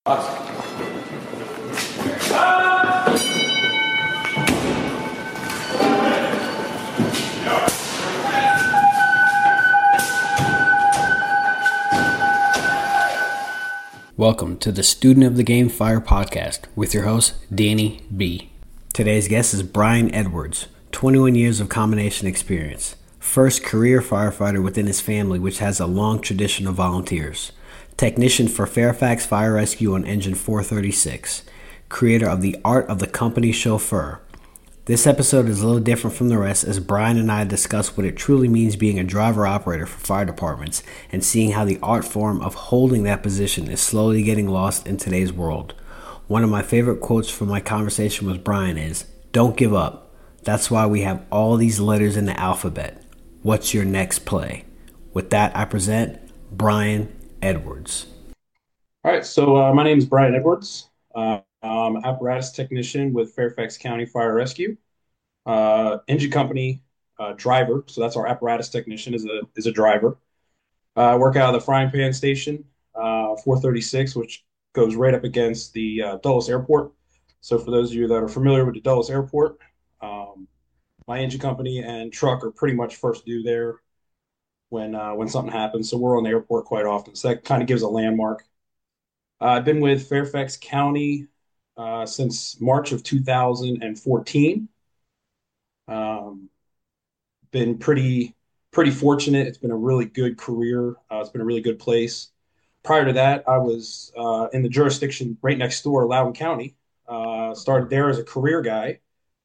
Awesome. Welcome to the Student of the Game Fire podcast with your host, Danny B. Today's guest is Brian Edwards, 21 years of combination experience. First career firefighter within his family, which has a long tradition of volunteers. Technician for Fairfax Fire Rescue on Engine 436. Creator of the Art of the Company Chauffeur. This episode is a little different from the rest as Brian and I discuss what it truly means being a driver-operator for fire departments and seeing how the art form of holding that position is slowly getting lost in today's world. One of my favorite quotes from my conversation with Brian is, "Don't give up. That's why we have all these letters in the alphabet. What's your next play?" With that, I present Brian Edwards. All right, so my name is Brian Edwards. I'm an apparatus technician with Fairfax County Fire Rescue. Engine company driver, so that's our apparatus technician is a driver. I work out of the Frying Pan Station, 436, which goes right up against the Dulles Airport. So for those of you that are familiar with the Dulles Airport, my engine company and truck are pretty much first due there when something happens. So we're on the airport quite often. So that kind of gives a landmark. I've been with Fairfax County since March of 2014. Um, been pretty fortunate. It's been a really good career. It's been a really good place. Prior to that, I was in the jurisdiction right next door, Loudoun County. Started there as a career guy,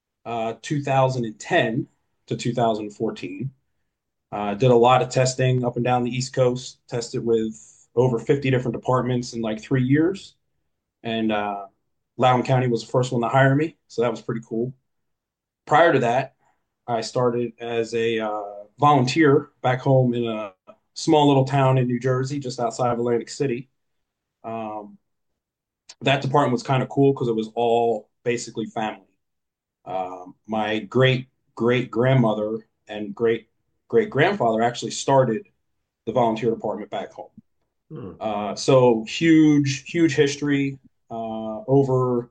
2010 to 2014. Did a lot of testing up and down the East Coast. Tested with over 50 different departments in like 3 years. And Loudoun County was the first one to hire me, so that was pretty cool. Prior to that, I started as a volunteer back home in a small little town in New Jersey, just outside of Atlantic City. Um, that department was kind of cool because it was all basically family. My great grandmother and great grandfather actually started the volunteer department back home. Hmm. So huge history. Over,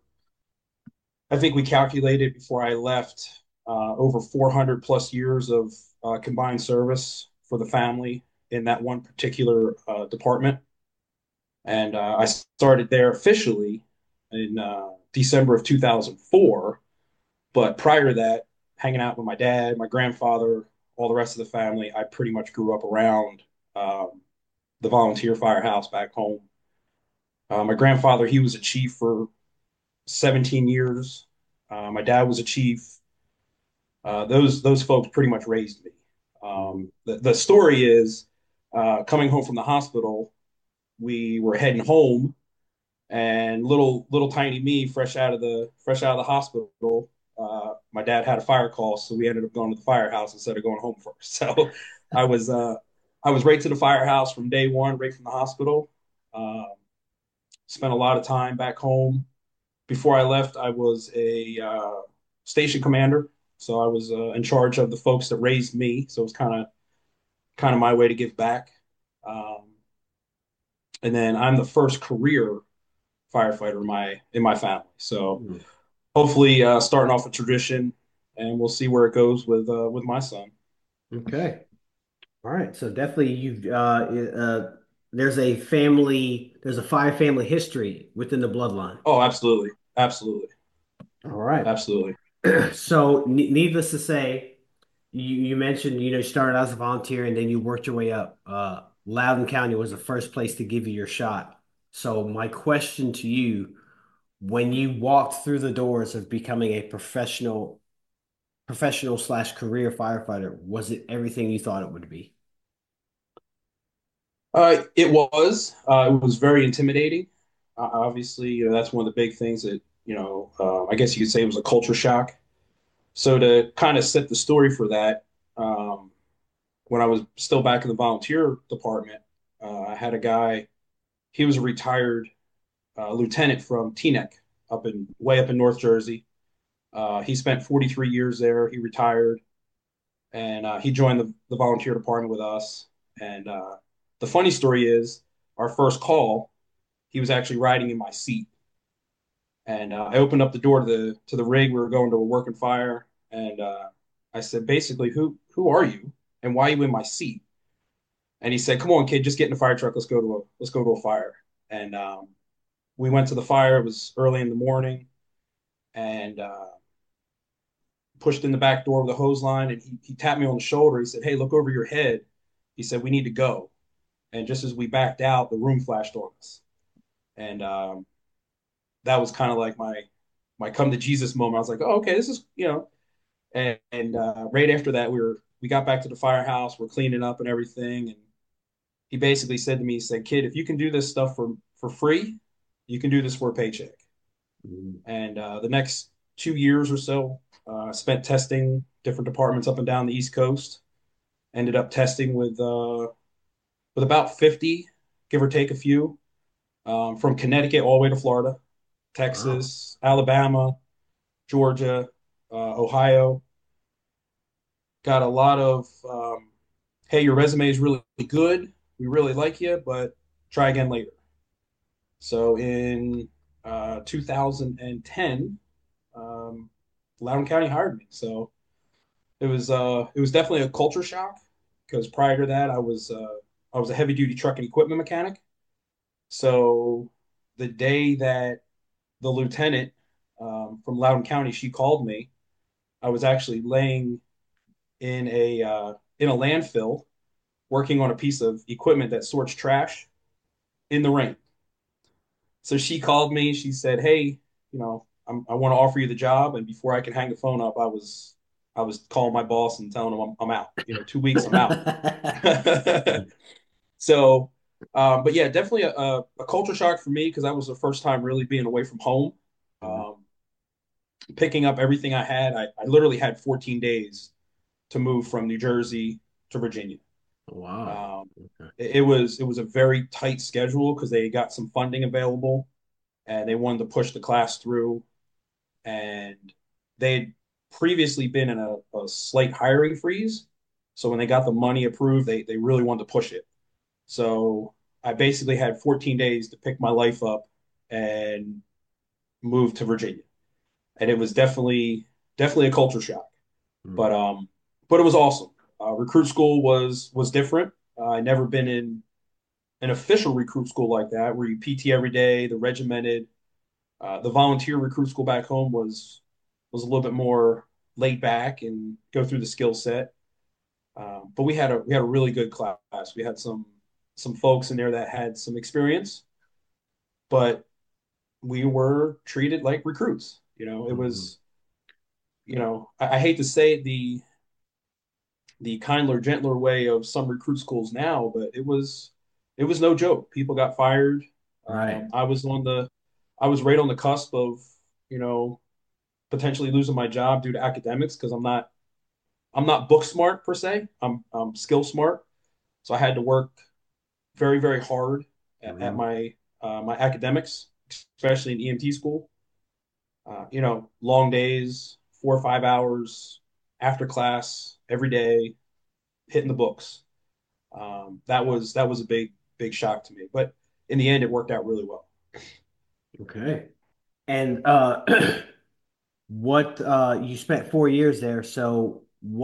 I think we calculated before I left, over 400 plus years of combined service for the family in that one particular department. And I started there officially in December of 2004. But prior to that, hanging out with my dad, my grandfather, all the rest of the family, I pretty much grew up around um, the volunteer firehouse back home. My grandfather, he was a chief for 17 years. My dad was a chief. Those folks pretty much raised me. The story is coming home from the hospital, we were heading home, and little tiny me, fresh out of the hospital. My dad had a fire call, so we ended up going to the firehouse instead of going home first. So I was uh, I was right to the firehouse from day one, right from the hospital. Um, Spent a lot of time back home. Before I left, I was a station commander, so I was in charge of the folks that raised me. So it was kind of my way to give back. Um, and then I'm the first career firefighter in my family. So Hmm. hopefully, starting off a tradition, and we'll see where it goes with my son. Okay. All right, so definitely there's a five family history within the bloodline. Oh, absolutely, absolutely, All right. absolutely. So needless to say, you mentioned you started as a volunteer and then you worked your way up. Loudoun County was the first place to give you your shot. So my question to you, when you walked through the doors of becoming a professional slash career firefighter, was it everything you thought it would be? It was very intimidating. Obviously, that's one of the big things that I guess you could say it was a culture shock. So to kind of set the story for that, um, when I was still back in the volunteer department, I had a guy. He was a retired lieutenant from Teaneck, way up in North Jersey. He spent 43 years there. He retired, and he joined the volunteer department with us. And the funny story is, our first call. he was actually riding in my seat. And I opened up the door to the rig. We were going to a working fire, and I said, basically, who are you, and why are you in my seat? And he said, "Come on, kid, just get in the fire truck. Let's go to a fire." And we went to the fire. It was early in the morning, and pushed in the back door with a hose line, and he tapped me on the shoulder. He said, "Hey, look over your head." He said, "We need to go." And just as we backed out, the room flashed on us, and that was kind of like my come to Jesus moment. I was like, "Oh, okay, this is And right after that, we got back to the firehouse. We're cleaning up and everything, and he basically said to me, he said, "Kid, if you can do this stuff for free, you can do this for a paycheck." Mhm. And the next 2 years or so, spent testing different departments up and down the East Coast. Ended up testing with about 50, give or take a few, from Connecticut all the way to Florida, Wow. Texas, Alabama, Georgia, Ohio. Got a lot of, hey, your resume is really good. We really like you, but try again later. So in 2010, um, Loudoun County hired me. So it was definitely a culture shock because prior to that, I was a heavy duty truck and equipment mechanic. So the day that the lieutenant from Loudoun County she called me, I was actually laying in a landfill working on a piece of equipment that sorts trash in the rain. So she called me. She said, "Hey, I want to offer you the job." And before I could hang the phone up, I was calling my boss and telling him I'm out. 2 weeks, I'm out. So, but yeah, definitely a culture shock for me because that was the first time really being away from home, Mhm. um, picking up everything I had. I literally had 14 days to move from New Jersey to Virginia. Wow. Um, Okay. it was a very tight schedule because they got some funding available and they wanted to push the class through. And they'd previously been in a slight hiring freeze. So when they got the money approved, they really wanted to push it. So I basically had 14 days to pick my life up and move to Virginia. And it was definitely a culture shock. Mm. But but it was awesome. Recruit school was different. I never been in an official recruit school like that where you PT every day, the regimented. The volunteer recruit school back home was a little bit more laid back and go through the skill set. But we had a really good class. We had some folks in there that had some experience, but we were treated like recruits. It Mhm. was I hate to say it, the kindler, gentler way of some recruit schools now, but it was no joke. People got fired. Right. I was right on the cusp of you know potentially losing my job due to academics because I'm not book smart per se. I'm skill smart, so I had to work very hard at Mhm. my academics, especially in EMT school. Long days, 4 or 5 hours after class every day, hitting the books. That was a big shock to me, but in the end, it worked out really well. Okay. And what you spent 4 years there, so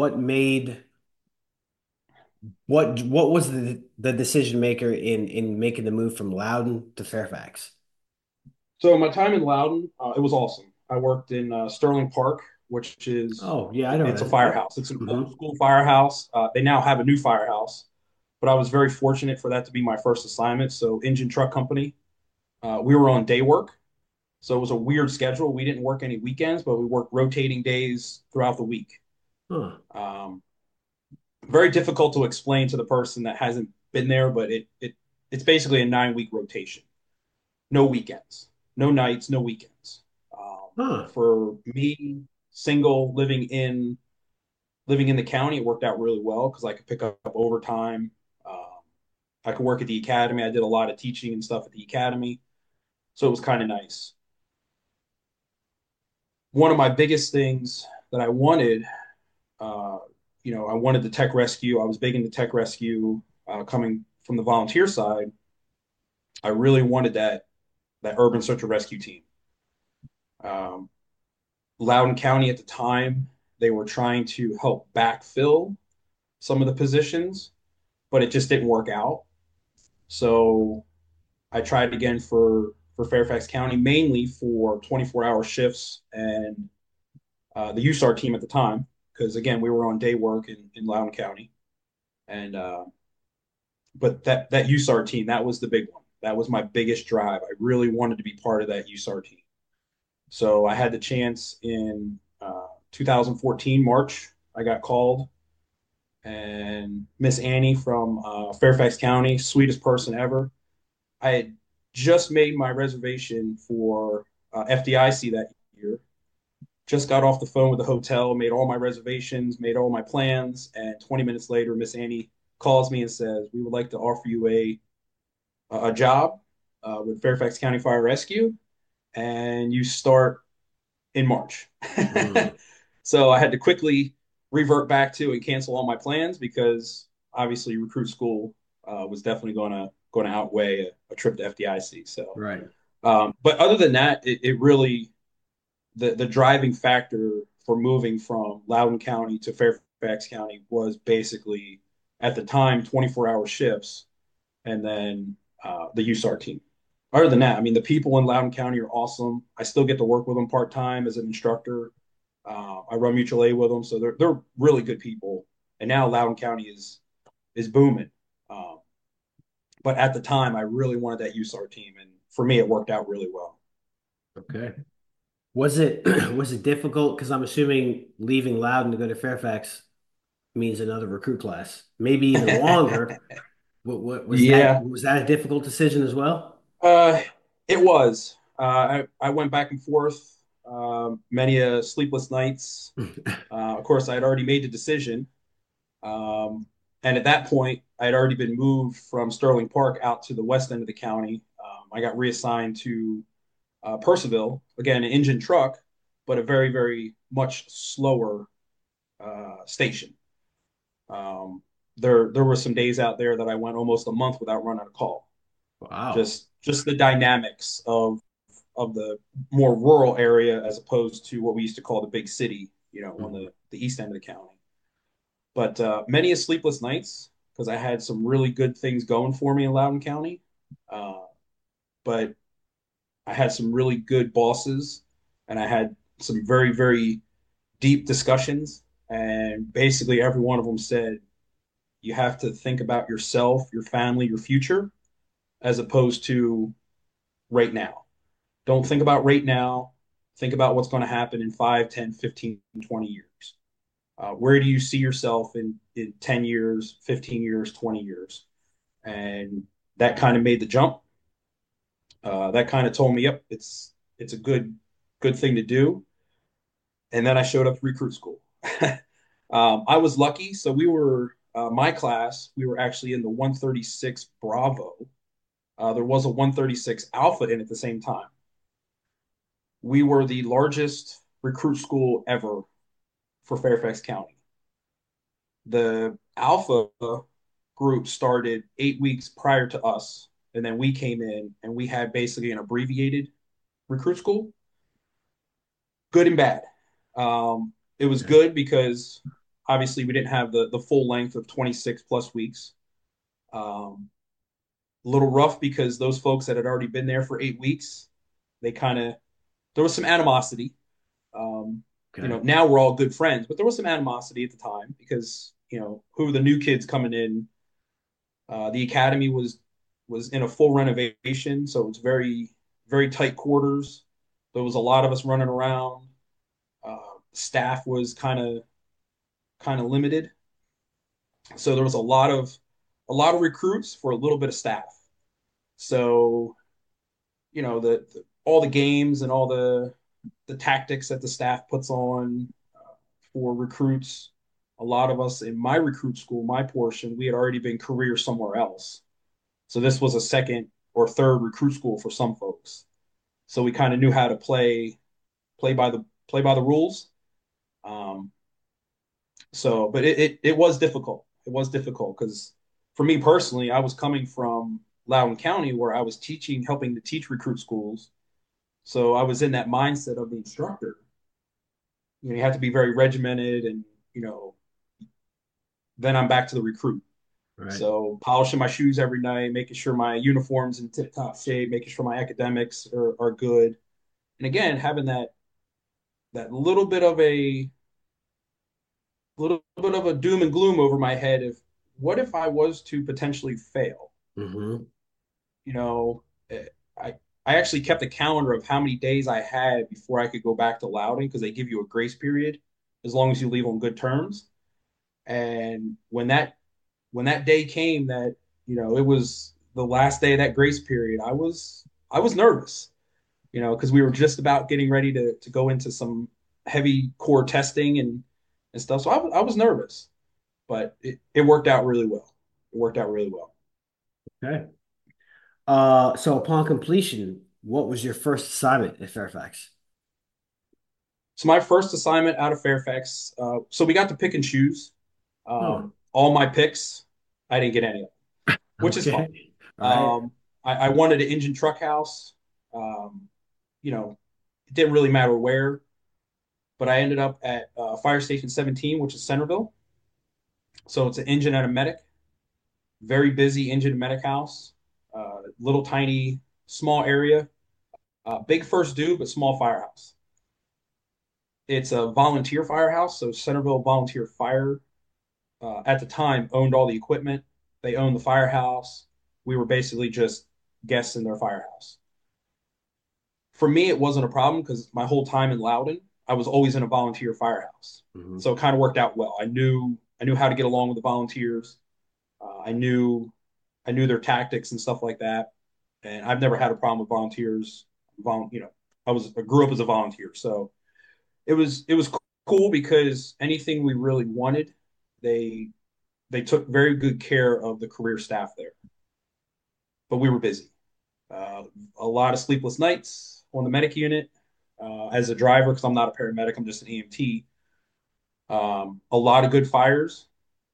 what was the decision maker in making the move from Loudon to Fairfax? So my time in Loudon, it was awesome. I worked in Sterling Park, which is Oh, yeah, I know it's a that. Yep. firehouse. It's an Hmm. old school firehouse. They now have a new firehouse, but I was very fortunate for that to be my first assignment. So engine truck company, we were on day work, so it was a weird schedule. We didn't work any weekends, but we worked rotating days throughout the week. Huh. Um, Very difficult to explain to the person that hasn't been there, but it's basically a 9 week rotation. No weekends, no nights, no weekends. Huh. For me, single living in the county, it worked out really well because I could pick up overtime. Um, I could work at the academy. I did a lot of teaching and stuff at the academy, so it was kind of nice. One of my biggest things that I wanted, uh, I wanted the tech rescue. I was big into tech rescue coming from the volunteer side. I really wanted that that urban search and rescue team. Um, Loudoun County at the time, they were trying to help backfill some of the positions, but it just didn't work out. So I tried again for Fairfax County, mainly for 24-hour shifts and the USAR team at the time, because again we were on day work in Loudoun County, and but that USAR team, that was the big one. That was my biggest drive. I really wanted to be part of that USAR team. So I had the chance in 2014 March. I got called, and Miss Annie from Fairfax County, sweetest person ever. I had just made my reservation for FDIC that year. Just got off the phone with the hotel, made all my reservations, made all my plans, and 20 minutes later, Miss Annie calls me and says, "We would like to offer you a job with Fairfax County Fire Rescue, and you start in March." Mm, So I had to quickly revert back to and cancel all my plans because obviously recruit school was definitely going to outweigh a trip to FDIC. So, right. but other than that, it really the driving factor for moving from Loudoun County to Fairfax County was basically at the time 24-hour shifts and then the USAR team. Other than that, I mean, the people in Loudoun County are awesome. I still get to work with them part time as an instructor. I run mutual aid with them, so they're really good people. And now Loudoun County is booming. Um, but at the time, I really wanted that USAR team, and for me, it worked out really well. Okay. Was it was it difficult? Because I'm assuming leaving Loudon to go to Fairfax means another recruit class, maybe even longer. What Yeah, was that a difficult decision as well? uh, it was. I went back and forth, many sleepless nights. Of course, I had already made the decision. Um, and at that point, I had already been moved from Sterling Park out to the west end of the county. I got reassigned to Percival, again, an engine truck, but a very, very much slower station. Um, there were some days out there that I went almost a month without running a call. Wow. Just the dynamics of the more rural area as opposed to what we used to call the big city, on Mhm. the east end of the county. But many a sleepless nights because I had some really good things going for me in Loudoun County. Uh, but I had some really good bosses, and I had some very, very deep discussions. And basically, every one of them said, you have to think about yourself, your family, your future, as opposed to right now. Don't think about right now. Think about what's going to happen in 5, 10, 15, 20 years. Where do you see yourself in 10 years, 15 years, 20 years? And that kind of made the jump. That kind of told me, yep, it's a good thing to do. And then I showed up to recruit school. I was lucky, so we were my class. We were actually in the 136 Bravo. There was a 136 Alpha in at the same time. We were the largest recruit school ever for Fairfax County. The Alpha group started 8 weeks prior to us, and then we came in and we had basically an abbreviated recruit school, good and bad. It was Okay. good because obviously we didn't have the full length of 26 plus weeks. A little rough because those folks that had already been there for 8 weeks, they kind of there was some animosity. Um, Okay. now we're all good friends, but there was some animosity at the time because who are the new kids coming in. The academy was in a full renovation, so it's very very tight quarters. There was a lot of us running around. Staff was kind of limited, so there was a lot of recruits for a little bit of staff. So all the games and all the tactics that the staff puts on for recruits. A lot of us in my recruit school, my portion, we had already been career somewhere else. So this was a second or third recruit school for some folks. So we kind of knew how to play by the rules. Um, but it was difficult. It was difficult because for me personally, I was coming from Loudoun County where I was teaching, helping to teach recruit schools. So I was in that mindset of the instructor. You have to be very regimented, and you know, then I'm back to the recruit. Right. So polishing my shoes every night, making sure my uniform's in tip-top shape, making sure my academics are good. And again, having that little bit of a doom and gloom over my head of what if I was to potentially fail? Mm-hmm. You know, eh, I I actually kept a calendar of how many days I had before I could go back to Loudoun because they give you a grace period as long as you leave on good terms. And when that day came that, it was the last day of that grace period, I was nervous, because we were just about getting ready to go into some heavy core testing and stuff. So I was nervous, but it worked out really well. It worked out really well. Okay. So upon completion, what was your first assignment at Fairfax? So my first assignment out of Fairfax, so we got to pick and choose. Oh, All my picks, I didn't get any of them, which is fine. okay. All right. I wanted an engine truck house. Um, it didn't really matter where, but I ended up at Fire Station 17, which is Centerville. So it's an engine and a medic, very busy engine and medic house, little tiny, small area, big first due, but small firehouse. It's a volunteer firehouse, so Centerville Volunteer Fire at the time owned all the equipment. They owned the firehouse. We were basically just guests in their firehouse. For me, it wasn't a problem because my whole time in Loudoun, I was always in a volunteer firehouse, Hmm. so it kind of worked out well. I knew how to get along with the volunteers. I knew their tactics and stuff like that, and I've never had a problem with volunteers. I grew up as a volunteer, so it was cool because anything we really wanted, they they took very good care of the career staff there. But we were busy. Uh, a lot of sleepless nights on the medic unit as a driver because I'm not a paramedic. I'm just an EMT. A lot of good fires.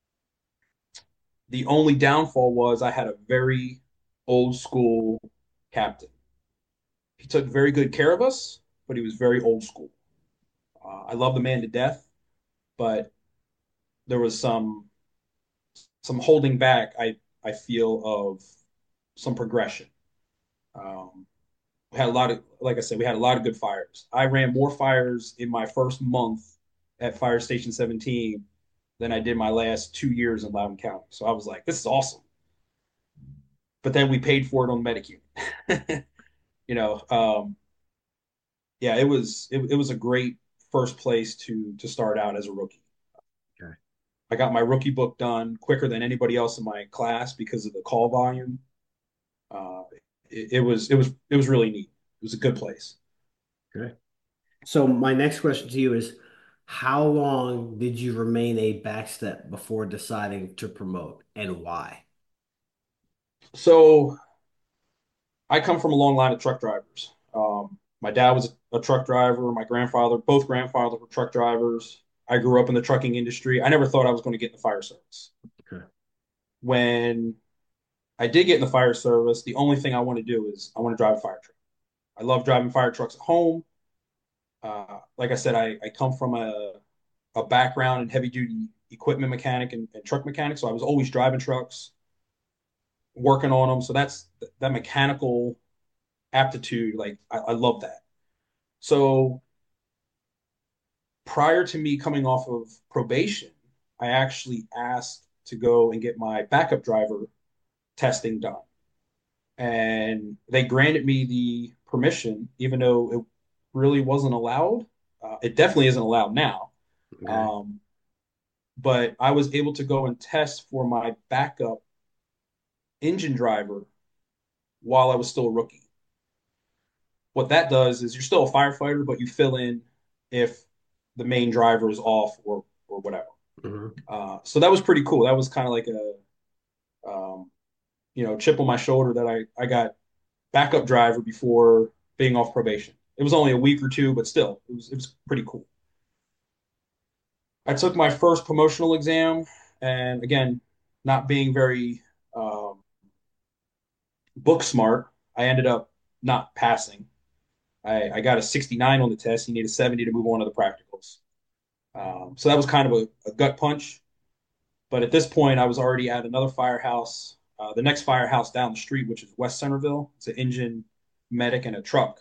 The only downfall was I had a very old school captain. He took very good care of us, but he was very old school. I love the man to death, but there was some holding back. I feel of some progression. Um, we had a lot of, like I said, we had a lot of good fires. I ran more fires in my first month at Fire Station 17 than I did my last 2 years in Loudoun County. So I was like, this is awesome. But then we paid for it on Medicare. you know, um, yeah, it was a great first place to start out as a rookie. Okay. I got my rookie book done quicker than anybody else in my class because of the call volume. Uh, it was really neat. It was a good place. Okay. So my next question to you is, how long did you remain a backstep before deciding to promote and why? So I come from a long line of truck drivers. My dad was a truck driver. My grandfather, both grandfathers were truck drivers. I grew up in the trucking industry. I never thought I was going to get in the fire service. Okay. When I did get in the fire service, the only thing I want to do is I want to drive a fire truck. I love driving fire trucks at home. Like I said, I come from a background in heavy duty equipment mechanic and truck mechanic. So I was always driving trucks, working on them. So that mechanical aptitude. Like I love that. So prior to me coming off of probation, I actually asked to go and get my backup driver testing done. And they granted me the permission, even though it really wasn't allowed. It definitely isn't allowed now. Okay. Um, but I was able to go and test for my backup engine driver while I was still a rookie. What that does is you're still a firefighter, but you fill in if the main driver is off or whatever. Hmm. So that was pretty cool. That was kind of like a chip on my shoulder that I got backup driver before being off probation. It was only a week or two, but still, it was pretty cool. I took my first promotional exam, and again, not being very um, book smart. I ended up not passing. I got a 69 on the test. You need a 70 to move on to the practicals. So that was kind of a gut punch. But at this point, I was already at another firehouse, the next firehouse down the street, which is West Centerville. It's an engine, medic, and a truck.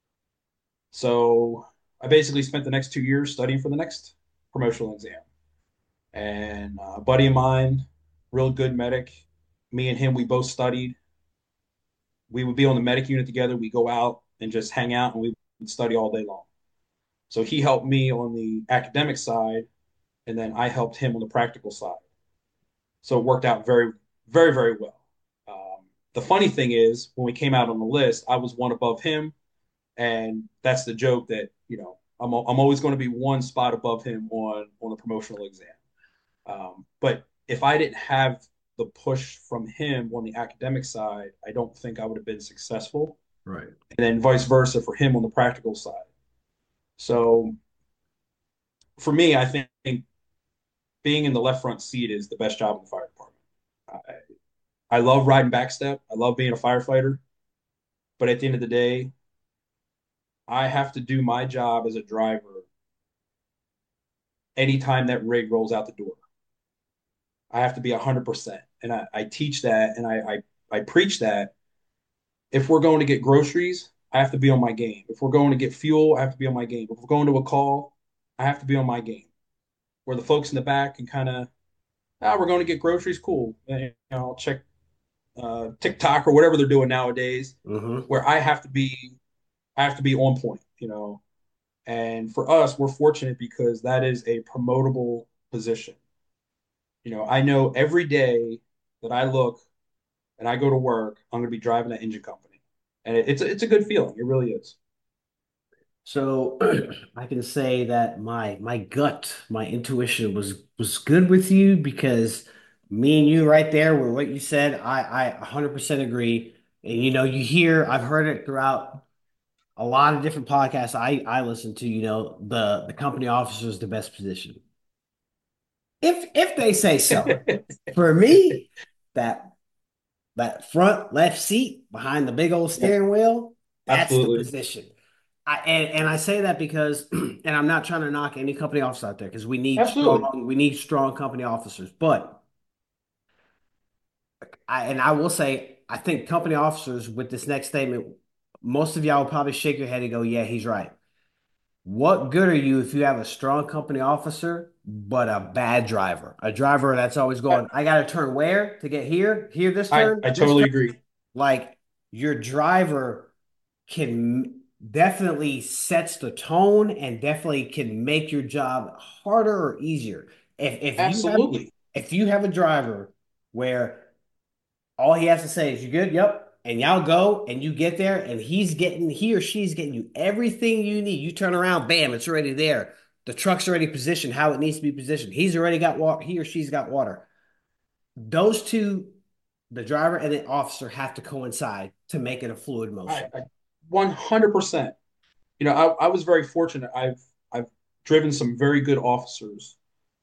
So I basically spent the next 2 years studying for the next promotional exam. And a buddy of mine, real good medic, me and him, we both studied. We would be on the medic unit together. We go out and just hang out, and we would study all day long. So he helped me on the academic side, and then I helped him on the practical side. So it worked out very, very, very well. The funny thing is, when we came out on the list, I was one above him, and that's the joke that I'm always going to be one spot above him on the promotional exam. But if I didn't have the push from him on the academic side, I don't think I would have been successful. Right. And then vice versa for him on the practical side. So for me, I think being in the left front seat is the best job in the fire department. I love riding backstep. I love being a firefighter. But at the end of the day, I have to do my job as a driver anytime that rig rolls out the door. I have to be 100%. And I teach that and I preach that. If we're going to get groceries, I have to be on my game. If we're going to get fuel, I have to be on my game. If we're going to a call, I have to be on my game. Where the folks in the back can kind of, we're going to get groceries, cool. I'll check TikTok or whatever they're doing nowadays. Mm-hmm. Where I have to be on point. And for us, we're fortunate because that is a promotable position. I know every day that I look and I go to work, I'm going to be driving that engine company, and it's a good feeling. It really is. So I can say that my gut, my intuition was good with you because me and you right there were what you said. I 100% agree. And I've heard it throughout a lot of different podcasts I listen to, the company officer is the best position. If they say so. For me, that that front left seat behind the big old Yep, steering wheel, that's the absolutely, position. And I say that because, and I'm not trying to knock any company officer out there because absolutely. we need strong company officers. But I will say, I think company officers with this next statement, most of y'all will probably shake your head and go, "Yeah, he's right." What good are you if you have a strong company officer but a bad driver? A driver that's always I, going, "I got to turn where to get here? Here this I turn, I this totally turn." agree. Like your driver can definitely sets the tone and definitely can make your job harder or easier. If you have Absolutely. if you have a driver where all he has to say is you good, yep. And y'all go and you get there and he or she's getting you everything you need. You turn around, bam, it's already there. The truck's already positioned how it needs to be positioned. He's already got water, he or she's got water. Those two, the driver and the officer, have to coincide to make it a fluid motion. I 100%. I was very fortunate. I've driven some very good officers.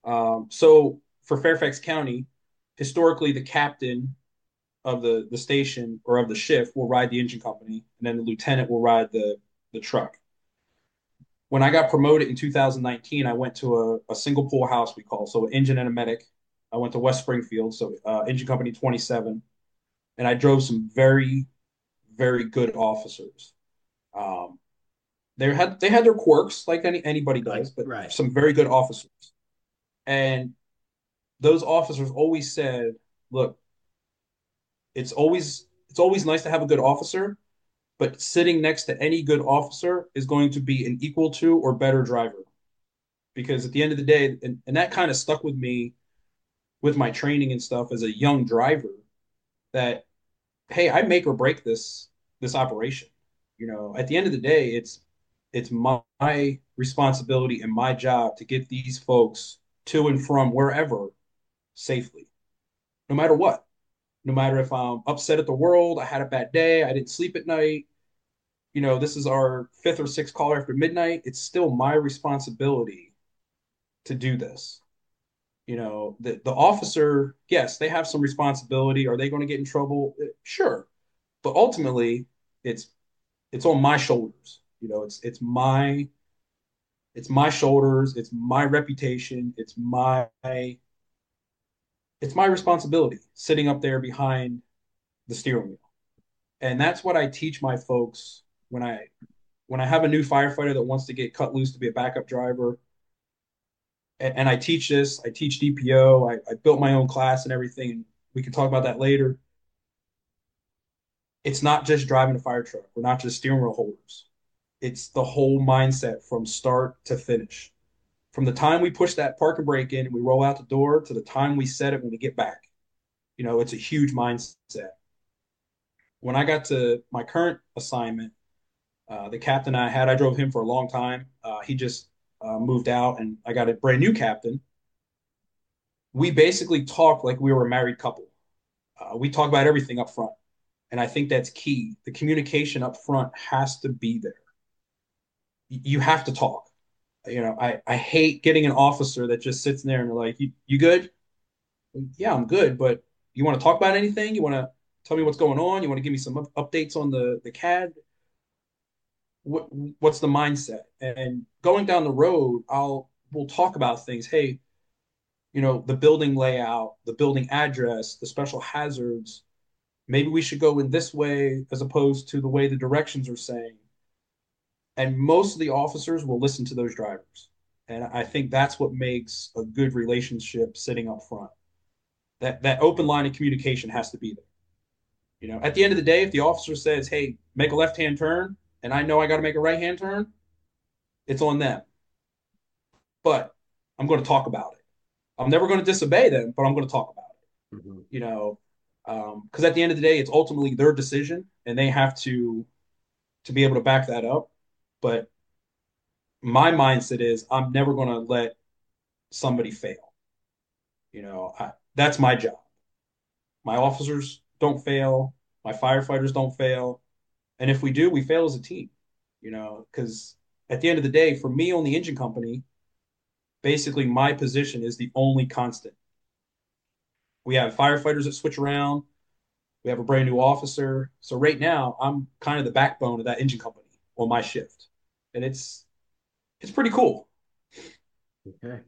So for Fairfax County, historically, the captain of the station or of the shift will ride the engine company, and then the lieutenant will ride the truck. When I got promoted in 2019, I went to a single pool house we call so an engine and a medic. I went to West Springfield, so engine company 27, and I drove some very very good officers. Um, they had their quirks like anybody Like, does, but right. some very good officers. And those officers always said, "Look, it's always nice to have a good officer, but sitting next to any good officer is going to be an equal to or better driver." Because at the end of the day, and that kind of stuck with me with my training and stuff as a young driver, that hey, I make or break this operation. At the end of the day, it's my responsibility and my job to get these folks to and from wherever safely, no matter what. No matter if I'm upset at the world, I had a bad day, I didn't sleep at night, this is our fifth or sixth call after midnight. It's still my responsibility to do this. The officer, yes, they have some responsibility. Are they going to get in trouble? Sure. But ultimately, it's it's on my shoulders. It's my shoulders, it's my reputation, it's my responsibility sitting up there behind the steering wheel. And that's what I teach my folks when I have a new firefighter that wants to get cut loose to be a backup driver. And I teach this, I teach DPO, I built my own class and everything. And we can talk about that later. It's not just driving a fire truck. We're not just steering wheel holders. It's the whole mindset from start to finish. From the time we push that park and brake in and we roll out the door to the time we set it when we get back. It's a huge mindset. When I got to my current assignment, the captain I had, I drove him for a long time. He just moved out, and I got a brand new captain. We basically talked like we were a married couple. We talk about everything up front, and I think that's key. The communication up front has to be there. You have to talk. I hate getting an officer that just sits there and they're like, you good? Yeah, I'm good, but you want to talk about anything? You want to tell me what's going on? You want to give me some updates on the CAD? What's the mindset? And going down the road, we'll talk about things. Hey, the building layout, the building address, the special hazards. Maybe we should go in this way as opposed to the way the directions are saying. And most of the officers will listen to those drivers. And I think that's what makes a good relationship sitting up front. That open line of communication has to be there. At the end of the day, if the officer says, "Hey, make a left-hand turn," and I know I got to make a right-hand turn, it's on them. But I'm going to talk about it. I'm never going to disobey them, but I'm going to talk about it. Mm-hmm. Because at the end of the day, it's ultimately their decision, and they have to be able to back that up. But my mindset is I'm never going to let somebody fail. That's my job. My officers don't fail. My firefighters don't fail. And if we do, we fail as a team. Because at the end of the day, for me on the engine company, basically my position is the only constant. We have firefighters that switch around. We have a brand new officer. So right now, I'm kind of the backbone of that engine company on my shift, and it's pretty cool. Okay.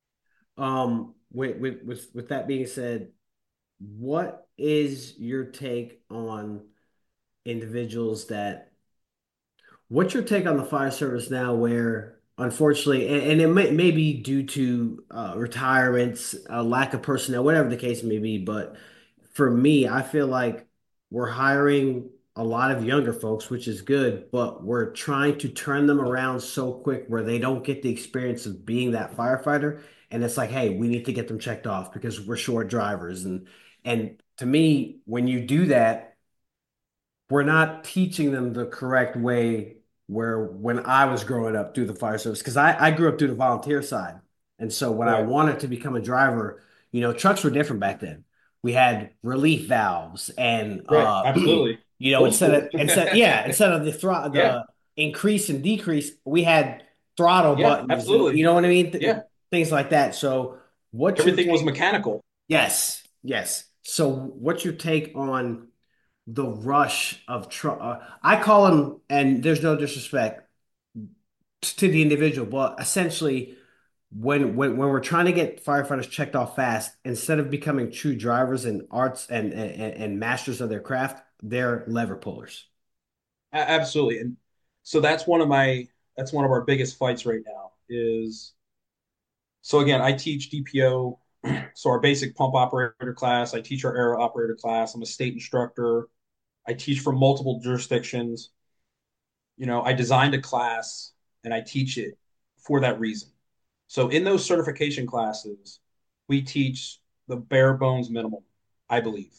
With that being said, what is your take on individuals that what's your take on the fire service now where unfortunately and it may be due to retirements, lack of personnel, whatever the case may be, but for me, I feel like we're hiring a lot of younger folks, which is good, but we're trying to turn them around so quick where they don't get the experience of being that firefighter. And it's like, hey, we need to get them checked off because we're short drivers. And to me, when you do that, we're not teaching them the correct way where when I was growing up through the fire service, because I grew up through the volunteer side. And so when I Right, wanted to become a driver, trucks were different back then. We had relief valves and right, absolutely. Old school. instead of Yeah, the increase and decrease, we had throttle yeah, buttons, you absolutely. know what I mean? Yeah, Things like that. So what's your everything was take? mechanical. Yes, yes. So what's your take on the rush of truck? I call them, and there's no disrespect to the individual, but essentially, when we're trying to get firefighters checked off fast, instead of becoming true drivers and arts and masters of their craft, they're lever pullers. Absolutely. And so that's one of our biggest fights right now is so again, I teach DPO, so our basic pump operator class, I teach our aero operator class. I'm a state instructor. I teach for multiple jurisdictions. I designed a class and I teach it for that reason. So in those certification classes, we teach the bare bones minimum, I believe.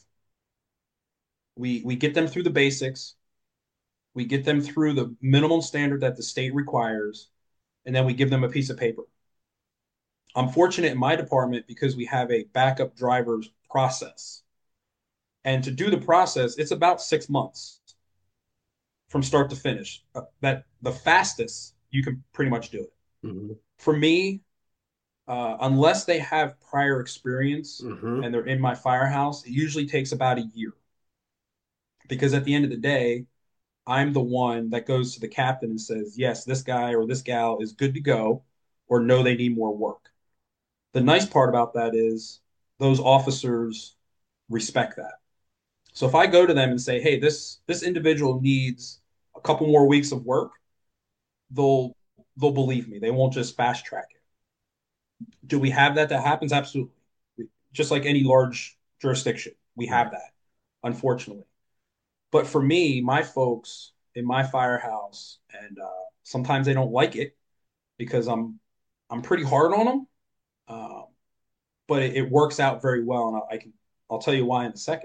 We get them through the basics, we get them through the minimum standard that the state requires, and then we give them a piece of paper. I'm fortunate in my department because we have a backup driver's process. And to do the process, it's about 6 months from start to finish. That the fastest you can pretty much do it. Hmm. For me, unless they have prior experience Hmm. and they're in my firehouse, it usually takes about a year. because at the end of the day, I'm the one that goes to the captain and says, yes, this guy or this gal is good to go, or no, they need more work. The nice part about that is those officers respect that. So if I go to them and say, hey, this individual needs a couple more weeks of work, they'll they'll believe me. They won't just fast track it. Do we have that? That happens absolutely. Just like any large jurisdiction, we have Right. that, unfortunately. But for me, my folks in my firehouse, and sometimes they don't like it because I'm pretty hard on them. Um, but it works out very well, and I'll tell you why in a second.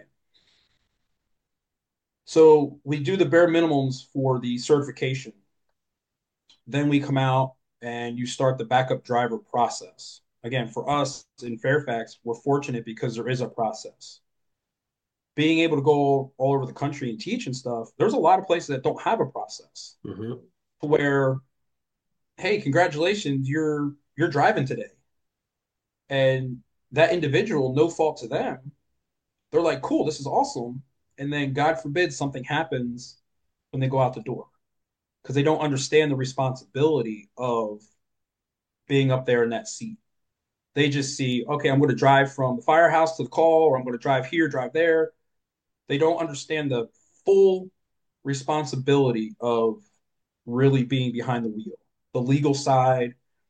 So we do the bare minimums for the certification. Then we come out and you start the backup driver process. Again, for us in Fairfax, we're fortunate because there is a process. Being able to go all over the country and teach and stuff, there's a lot of places that don't have a process Hmm. where, hey, congratulations, you're driving today. And that individual, no fault to them, they're like, cool, this is awesome. And then God forbid something happens when they go out the door because they don't understand the responsibility of being up there in that seat. They just see, okay, I'm going to drive from the firehouse to the call, or I'm going to drive here, drive there. They don't understand the full responsibility of really being behind the wheel, the legal side,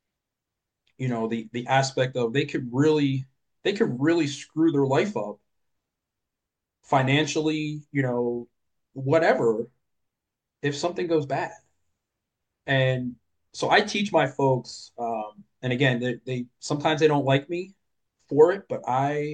the aspect of they could really screw their life up financially, whatever, if something goes bad. And so I teach my folks, and again, they sometimes they don't like me for it, but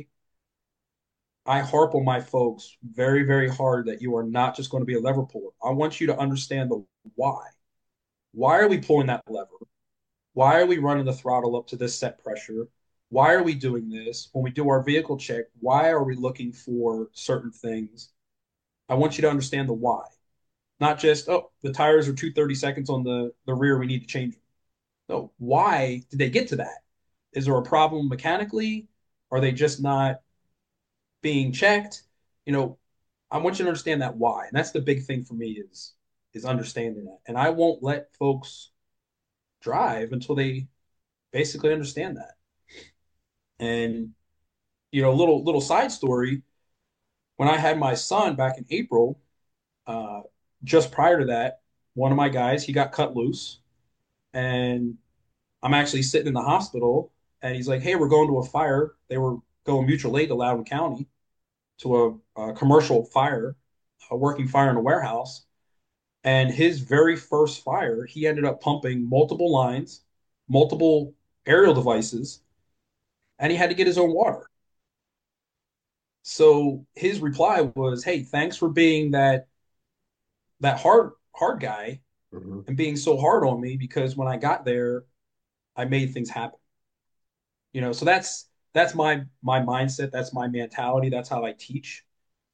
I harp on my folks very, very hard that you are not just going to be a lever puller. I want you to understand the why. Why are we pulling that lever? Why are we running the throttle up to this set pressure? Why are we doing this? When we do our vehicle check, why are we looking for certain things? I want you to understand the why, not just, oh, the tires are 230 seconds on the rear, we need to change them. No, why did they get to that? Is there a problem mechanically? Are they just not being checked? You know, I want you to understand that why. And that's the big thing for me is understanding that. And I won't let folks drive until they basically understand that. And little side story, when I had my son back in April, uh, just prior to that, one of my guys, he got cut loose and I'm actually sitting in the hospital and he's like, "Hey, we're going to a fire." They were going mutual aid to Loudoun County to a commercial fire, a working fire in a warehouse. And his very first fire, he ended up pumping multiple lines, multiple aerial devices, and he had to get his own water. So his reply was, "Hey, thanks for being that hard guy Hmm. and being so hard on me because when I got there, I made things happen." So that's my mindset, that's my mentality, that's how I teach.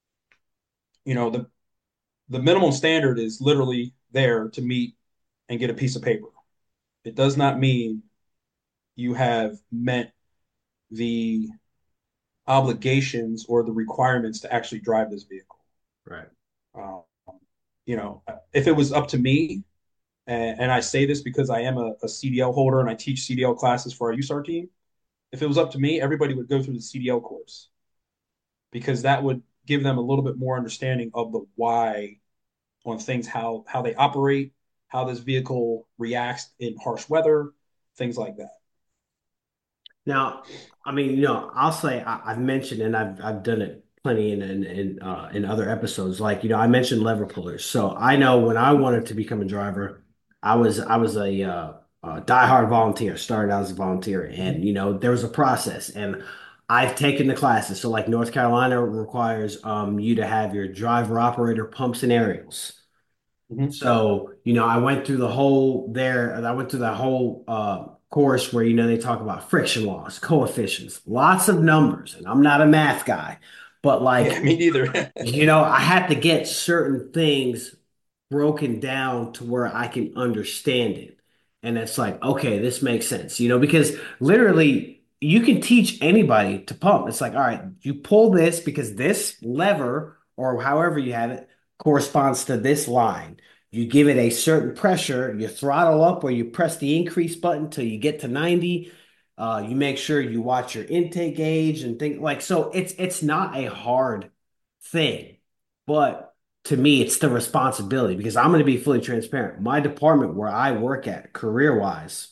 The minimum standard is literally there to meet and get a piece of paper. It does not mean you have met the obligations or the requirements to actually drive this vehicle. Right. Um, if it was up to me, and I say this because I am a CDL holder and I teach CDL classes for our USAR team. If it was up to me, everybody would go through the CDL course because that would give them a little bit more understanding of the why on things, how they operate, how this vehicle reacts in harsh weather, things like that. Now, I mean, I'll say I've mentioned and I've done it plenty in other episodes. Like, I mentioned lever pullers. So I know when I wanted to become a driver, I was a diehard volunteer. Started out as a volunteer, and there was a process, and I've taken the classes. So like North Carolina requires you to have your driver operator pumps and aerials. Mm-hmm. So, I went through the whole there, and I went through that whole course where, they talk about friction loss, coefficients, lots of numbers. And I'm not a math guy, but Yeah, like, me neither. I had to get certain things broken down to where I can understand it. And it's like, okay, this makes sense, because literally you can teach anybody to pump. It's like, all right, you pull this because this lever or however you have it corresponds to this line. You give it a certain pressure, you throttle up or you press the increase button till you get to 90. You make sure you watch your intake gauge and think like so it's not a hard thing, but to me it's the responsibility because I'm going to be fully transparent. My department where I work at career-wise,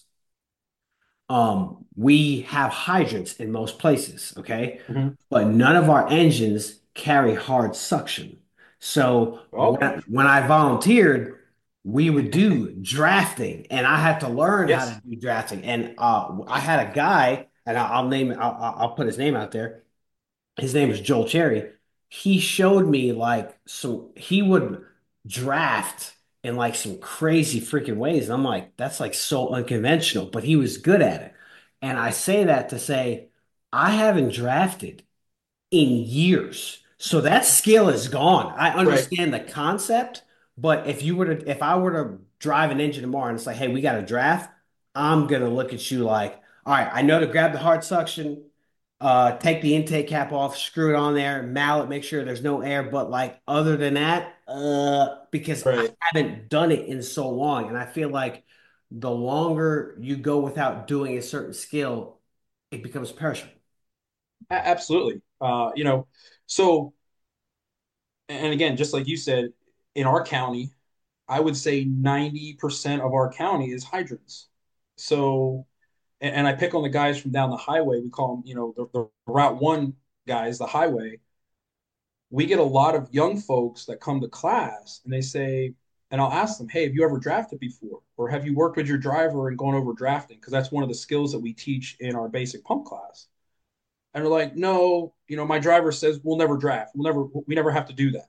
we have hydrants in most places, okay? Mhm. But none of our engines carry hard suction. So Okay. when I volunteered, we would do drafting, and I had to learn how to Yes. do drafting. And I had a guy, and I'll name it, I'll put his name out there. His name is Joel Cherry. He showed me like so he would draft in like some crazy freaking ways. And I'm like, that's like so unconventional, but he was good at it. And I say that to say, I haven't drafted in years. So that skill is gone. I Right. understand the concept, but if I were to drive an engine tomorrow and it's like, hey, we got a draft, I'm gonna look at you like, all right, I know to grab the hard suction, take the intake cap off, screw it on there, mallet, make sure there's no air. But like other than that, because I Right. haven't done it in so long, and I feel like the longer you go without doing a certain skill, it becomes perishable. Absolutely. So, and again, just like you said, in our county, I would say 90% of our county is hydrants. So, and I pick on the guys from down the highway. We call them, the Route 1 guys, the highway. We get a lot of young folks that come to class and they say, and I'll ask them, hey, have you ever drafted before? Or have you worked with your driver and gone over drafting? Because that's one of the skills that we teach in our basic pump class. And they're like, no, my driver says we'll never draft. We never have to do that.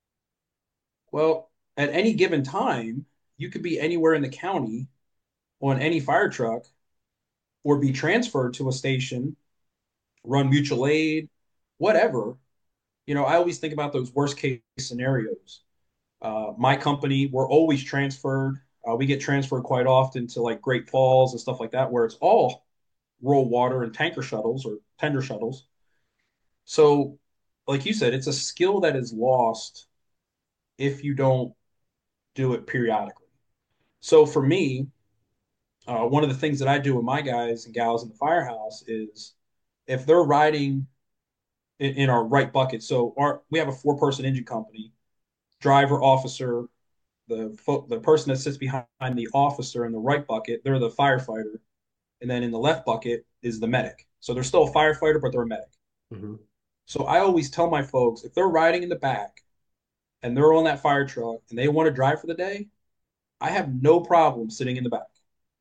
Well, at any given time, you could be anywhere in the county on any fire truck or be transferred to a station, run mutual aid, whatever. I always think about those worst case scenarios. My company, we're always transferred. We get transferred quite often to like Great Falls and stuff like that, where it's all rural water and tanker shuttles or tender shuttles. So, like you said, it's a skill that is lost if you don't do it periodically. So, for me, one of the things that I do with my guys and gals in the firehouse is if they're riding in our right bucket. So, we have a four-person engine company, driver, officer, the person that sits behind the officer in the right bucket, they're the firefighter, and then in the left bucket is the medic. So they're still a firefighter, but they're a medic. Mhm. So I always tell my folks if they're riding in the back and they're on that fire truck and they want to drive for the day, I have no problem sitting in the back.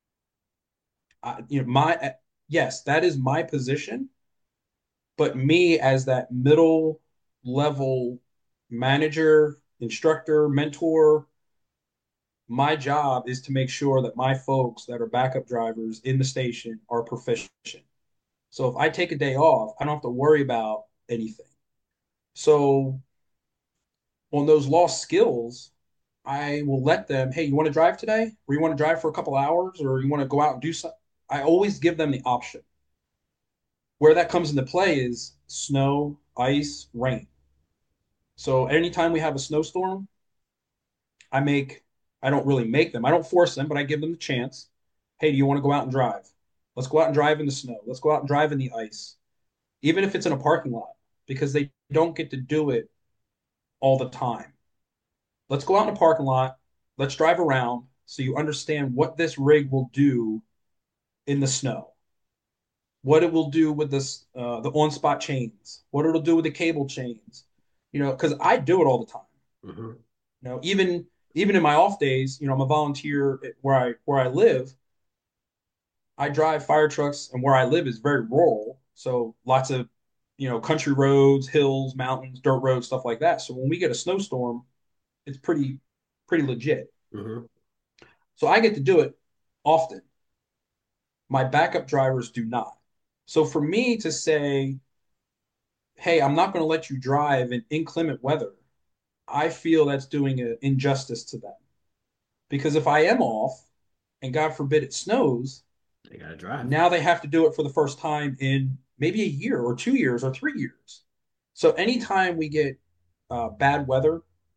My yes, that is my position, but me as that middle level manager, instructor, mentor, my job is to make sure that my folks that are backup drivers in the station are proficient. So if I take a day off, I don't have to worry about anything. So on those lost skills, I will let them, hey, you want to drive today? Or you want to drive for a couple hours? Or you want to go out and do something? I always give them the option. Where that comes into play is snow, ice, rain. So anytime we have a snowstorm, I make, I don't really make them. I don't force them, but I give them the chance. Hey, do you want to go out and drive? Let's go out and drive in the snow. Let's go out and drive in the ice, even if it's in a parking lot, because they don't get to do it all the time. Let's go out in a parking lot. Let's drive around so you understand what this rig will do in the snow, what it will do with this, the on-spot chains, what it'll do with the cable chains. Because I do it all the time. Mhm. Even in my off days, I'm a volunteer where I live. I drive fire trucks, and where I live is very rural, so lots of country roads, hills, mountains, dirt roads, stuff like that. So when we get a snowstorm, it's pretty legit. Mhm. So I get to do it often. My backup drivers do not. So for me to say, hey, I'm not going to let you drive in inclement weather, I feel that's doing an injustice to them. Because if I am off, and God forbid it snows, They gotta drive. now they have to do it for the first time in maybe a year or 2 years or 3 years. So anytime we get bad weather,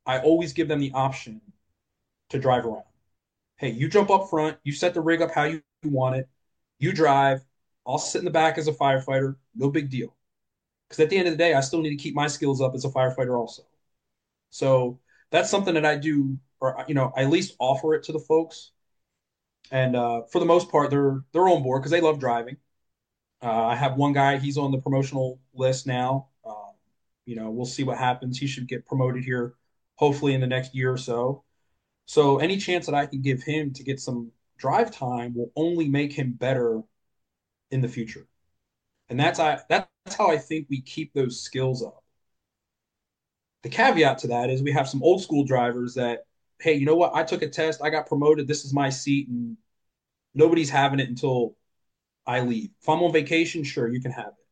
I always give them the option to drive around. Hey, you jump up front, you set the rig up how you want it, you drive. I'll sit in the back as a firefighter, no big deal. Because at the end of the day, I still need to keep my skills up as a firefighter also. So that's something that I do, or I at least offer it to the folks. And for the most part, they're on board because they love driving. I have one guy; he's on the promotional list now. We'll see what happens. He should get promoted here, hopefully in the next year or so. So any chance that I can give him to get some drive time will only make him better in the future. And that's how I think we keep those skills up. The caveat to that is we have some old school drivers that, hey, you know what? I took a test, I got promoted, this is my seat, and nobody's having it until I leave. If I'm on vacation, sure, you can have it.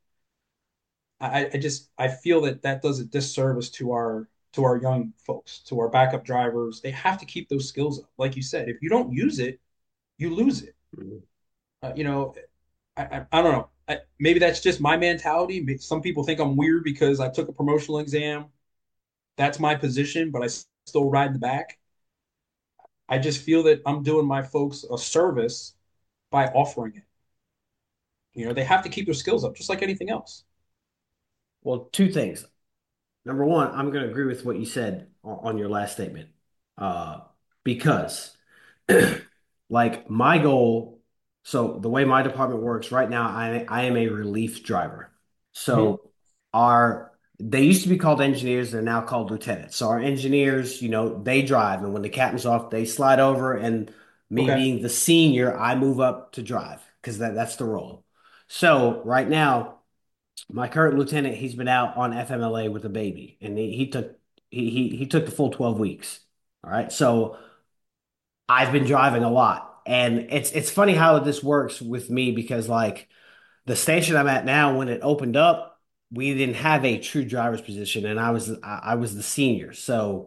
I feel that that does a disservice to our young folks, to our backup drivers. They have to keep those skills up. Like you said, if you don't use it, you lose it. Mhm. Uh, you know, I don't know. Maybe that's just my mentality. Some people think I'm weird because I took a promotional exam. That's my position, but I still ride in the back. I just feel that I'm doing my folks a service by offering it. They have to keep their skills up, just like anything else. Well, two things. Number one, I'm going to agree with what you said on your last statement. Uh, because like my goal, so the way my department works right now, I am a relief driver. Hmm. So our they used to be called engineers, they're now called lieutenants. So our engineers, they drive, and when the captain's off, they slide over, and me Okay. being the senior, I move up to drive because that's the role. So right now, my current lieutenant, he's been out on FMLA with a baby, and he took the full 12 weeks. All right. So I've been driving a lot. And it's funny how this works with me because like the station I'm at now, when it opened up, we didn't have a true driver's position, and I was the senior. So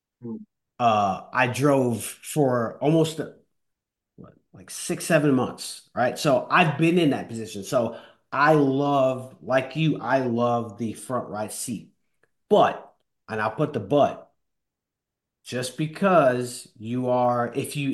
I drove for almost what, like 6, 7 months. Right. So I've been in that position. So I love, like you, I love the front right seat. But, and I'll put the but, just because you are,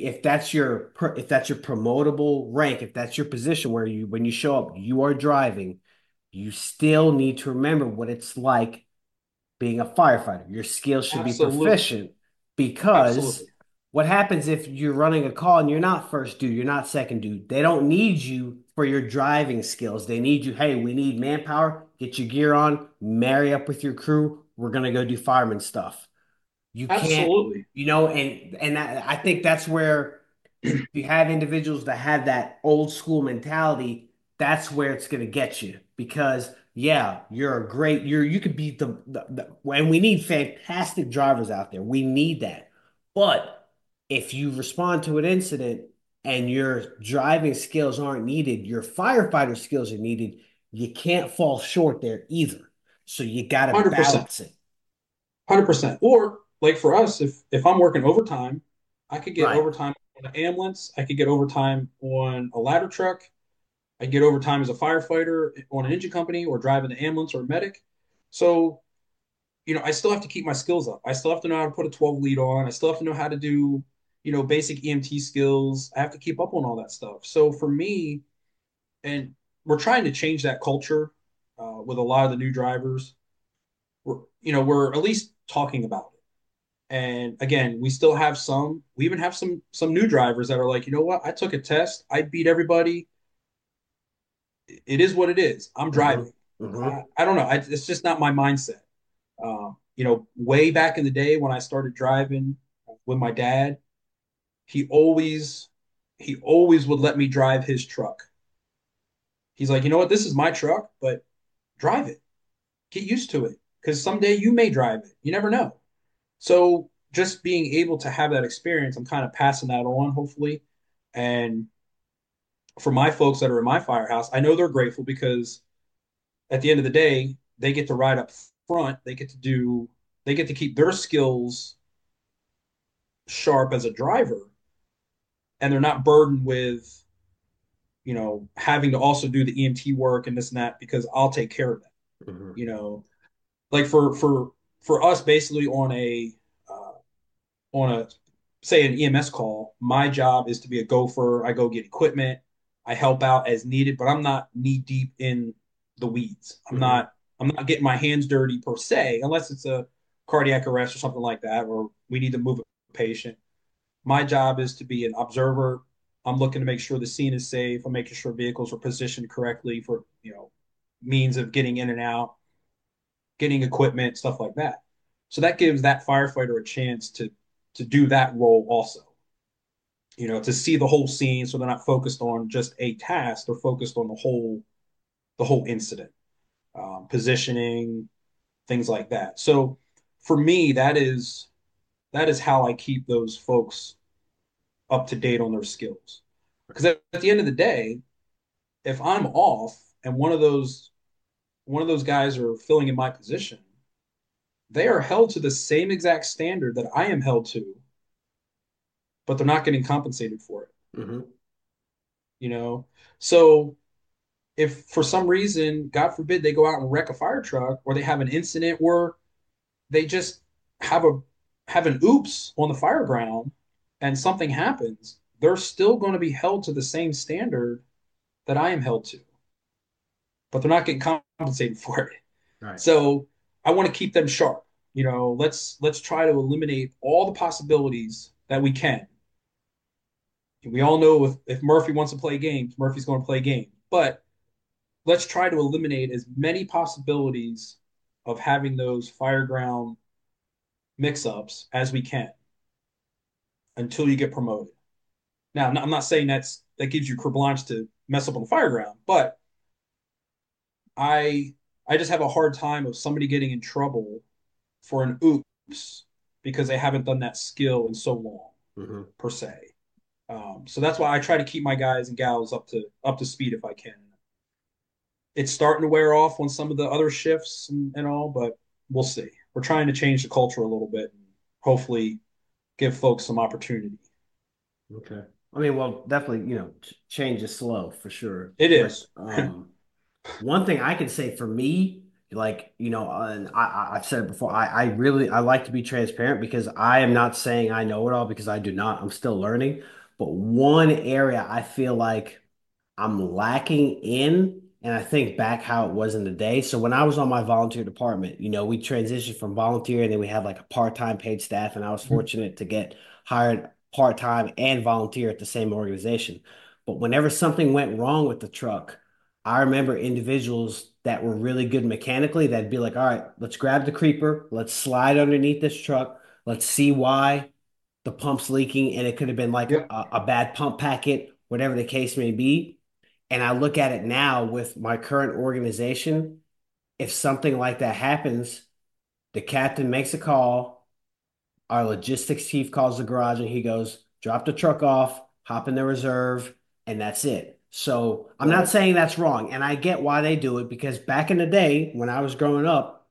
if that's your promotable rank, if that's your position where when you show up, you are driving, you still need to remember what it's like being a firefighter. Your skills should be Absolutely. proficient because Absolutely. what happens if you're running a call and you're not first dude, you're not second dude? They don't need you for your driving skills. They need you, hey, we need manpower, get your gear on, marry up with your crew. We're gonna go do fireman stuff. You can't, Absolutely. I think that's where if you have individuals that have that old school mentality, that's where it's going to get you. Because yeah, you could be and we need fantastic drivers out there. We need that. But if you respond to an incident and your driving skills aren't needed, your firefighter skills are needed, you can't fall short there either. So you got to 100%. balance it. 100%. Or like for us, if I'm working overtime, I could get Right. overtime on an ambulance. I could get overtime on a ladder truck. I get overtime as a firefighter on an engine company or driving the ambulance or medic. So, I still have to keep my skills up. I still have to know how to put a 12 lead on. I still have to know how to do, basic EMT skills. I have to keep up on all that stuff. So for me, and we're trying to change that culture with a lot of the new drivers. We're at least talking about it. And again, we still have some. We even have some new drivers that are like, you know what? I took a test. I beat everybody. It is what it is. I'm Hmm. driving. Hmm. I don't know. It's just not my mindset. Way back in the day when I started driving with my dad, he always he always would let me drive his truck. He's like, you know what? This is my truck, but drive it. Get used to it because someday you may drive it. You never know. So just being able to have that experience, I'm kind of passing that on, hopefully. And for my folks that are in my firehouse, I know they're grateful because at the end of the day, they get to ride up front. They get to keep their skills sharp as a driver, and they're not burdened with, having to also do the EMT work and this and that because I'll take care of that. Hmm. You know, like for us, basically on on a say an EMS call, my job is to be a gopher. I go get equipment, I help out as needed, but I'm not knee deep in the weeds. Hmm. I'm not getting my hands dirty per se, unless it's a cardiac arrest or something like that, or we need to move a patient. My job is to be an observer. I'm looking to make sure the scene is safe. I'm making sure vehicles are positioned correctly for, means of getting in and out, getting equipment, stuff like that. So that gives that firefighter a chance to do that role also. To see the whole scene so they're not focused on just a task, they're focused on the whole incident, positioning, things like that. So for me, that is how I keep those folks up to date on their skills. Because at the end of the day, if I'm off and one of those guys are filling in my position, they are held to the same exact standard that I am held to, but they're not getting compensated for it. Hmm. You know, so if for some reason, God forbid, they go out and wreck a fire truck, or they have an incident where they just have a have an oops on the fire ground and something happens, they're still going to be held to the same standard that I am held to, but they're not getting compensated for it. Right. So I want to keep them sharp. Let's try to eliminate all the possibilities that we can. We all know if Murphy wants to play games, Murphy's going to play games. But let's try to eliminate as many possibilities of having those fireground mix-ups as we can until you get promoted. Now, I'm not saying that gives you carte blanche to mess up on the fireground, but I I just have a hard time of somebody getting in trouble for an oops because they haven't done that skill in so long Hmm. per se. So that's why I try to keep my guys and gals up to speed if I can. It's starting to wear off on some of the other shifts and all, but we'll see. We're trying to change the culture a little bit and hopefully give folks some opportunity. Okay. I mean, well, definitely, change is slow for sure. It But is. one thing I can say for me, like, and I've said it before, I like to be transparent because I am not saying I know it all because I do not. I'm still learning. But one area I feel like I'm lacking in, and I think back how it was in the day. So when I was on my volunteer department, we transitioned from volunteer and then we had like a part-time paid staff, and I was fortunate to get hired part-time and volunteer at the same organization. But whenever something went wrong with the truck, I remember individuals that were really good mechanically that'd be like, all right, let's grab the creeper, let's slide underneath this truck, let's see why the pump's leaking, and it could have been like Yep. a bad pump packet, whatever the case may be. And I look at it now with my current organization. If something like that happens, the captain makes a call. Our logistics chief calls the garage and he goes, drop the truck off, hop in the reserve, and that's it. So I'm not Right. saying that's wrong. And I get why they do it because back in the day when I was growing up,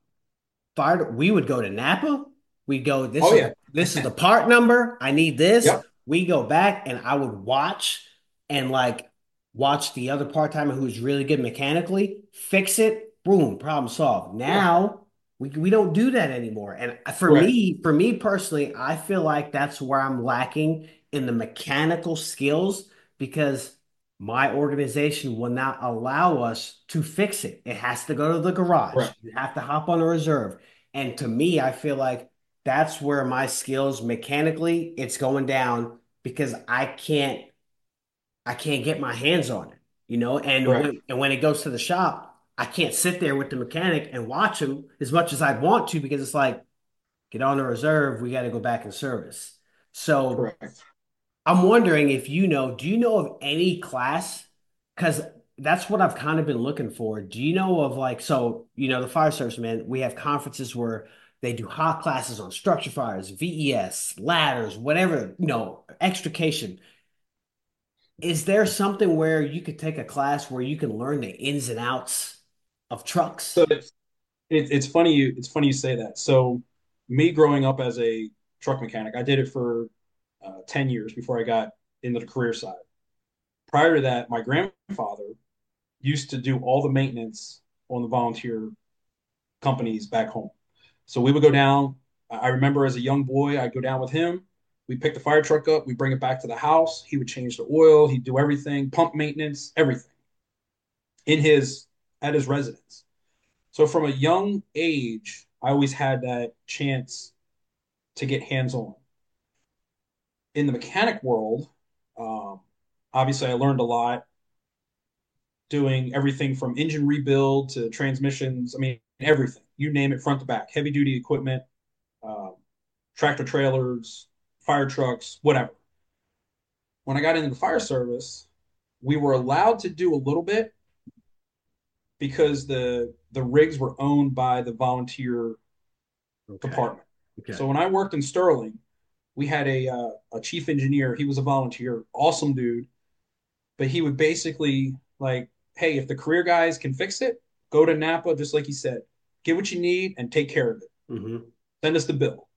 we would go to Napa. We go, this Oh is yeah. the part number. I need this. Yep. We go back and I would watch and like watch the other part-timer who's really good mechanically, fix it, boom, problem solved. Yeah. Now we don't do that anymore. And Correct. for me personally, I feel like that's where I'm lacking in the mechanical skills because my organization will not allow us to fix it. It has to go to the garage. Correct. You have to hop on a reserve. And to me, I feel like that's where my skills mechanically it's going down because I can't get my hands on it, Correct. and when it goes to the shop, I can't sit there with the mechanic and watch him as much as I'd want to because it's like get on the reserve, we got to go back in service. So Correct. I'm wondering if do you know of any class? Because that's what I've kind of been looking for. Do you know of like, so, the fire service, man, we have conferences where they do hot classes on structure fires, VES, ladders, whatever, extrication. Is there something where you could take a class where you can learn the ins and outs of So trucks? it's funny you say that. So me growing up as a truck mechanic, I did it for 10 years before I got into the career side. Prior to that, my grandfather used to do all the maintenance on the volunteer companies back home. So we would go down. I remember as a young boy, I'd go down with him. We pick the fire truck up, we bring it back to the house. He would change the oil, he'd do everything, pump maintenance, everything in his at his residence. So from a young age, I always had that chance to get hands on. In the mechanic world, um, obviously I learned a lot doing everything from engine rebuild to transmissions. I mean, everything you name it, front to back, heavy duty equipment, um, tractor trailers, fire trucks, whatever. When I got into the fire service, we were allowed to do a little bit because the rigs were owned by the volunteer Okay. department. Okay. So when I worked in Sterling, we had a chief engineer. He was a volunteer, awesome dude, but he would basically like, hey, if the career guys can fix it, go to Napa, just like he said, get what you need and take care of it. Mm-hmm. Send us the bill.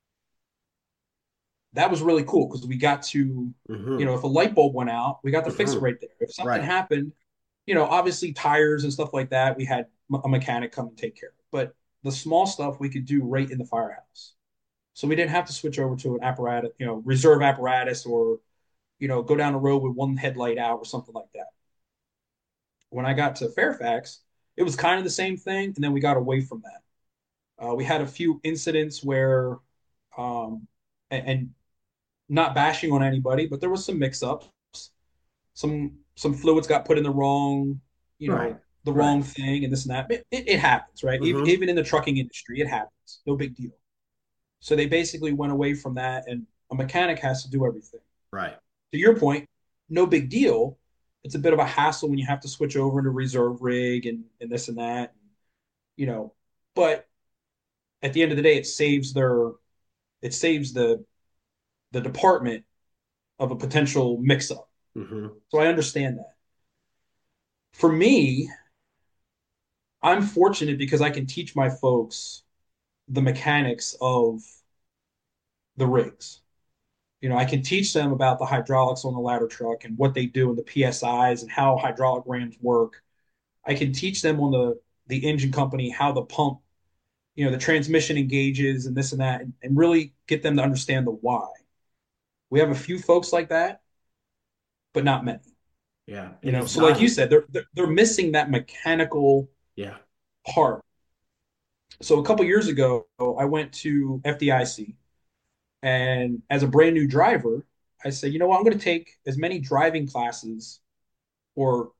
That was really cool because we got to, Mm-hmm. if a light bulb went out, we got to fix it Mm-hmm. right there. If something Right. happened, obviously tires and stuff like that, we had a mechanic come and take care of it. But the small stuff we could do right in the firehouse. So we didn't have to switch over to an apparatus, reserve apparatus or, go down the road with one headlight out or something like that. When I got to Fairfax, it was kind of the same thing. And then we got away from that. We had a few incidents where, and not bashing on anybody, but there was some mix ups. Some fluids got put in Right. the Right. wrong thing and this and that. It happens, right? Even, Mm-hmm. even in the trucking industry, it happens. No big deal. So they basically went away from that, and a mechanic has to do everything. Right. To your point, no big deal. It's a bit of a hassle when you have to switch over into reserve rig and this and that, you know. But at the end of the day, it saves the department of a potential mix up. Mm-hmm. So I understand that. For me, I'm fortunate because I can teach my folks the mechanics of the rigs. I can teach them about the hydraulics on the ladder truck and what they do and the PSIs and how hydraulic rams work. I can teach them on the engine company how the pump, the transmission engages and this and that, and really get them to understand the why. We have a few folks like that, but not many. Yeah. And it's So like you dying. said, they're missing that mechanical Yeah. part. So a couple years ago, I went to FDIC, and as a brand new driver, I said, you know what, I'm going to take as many driving classes or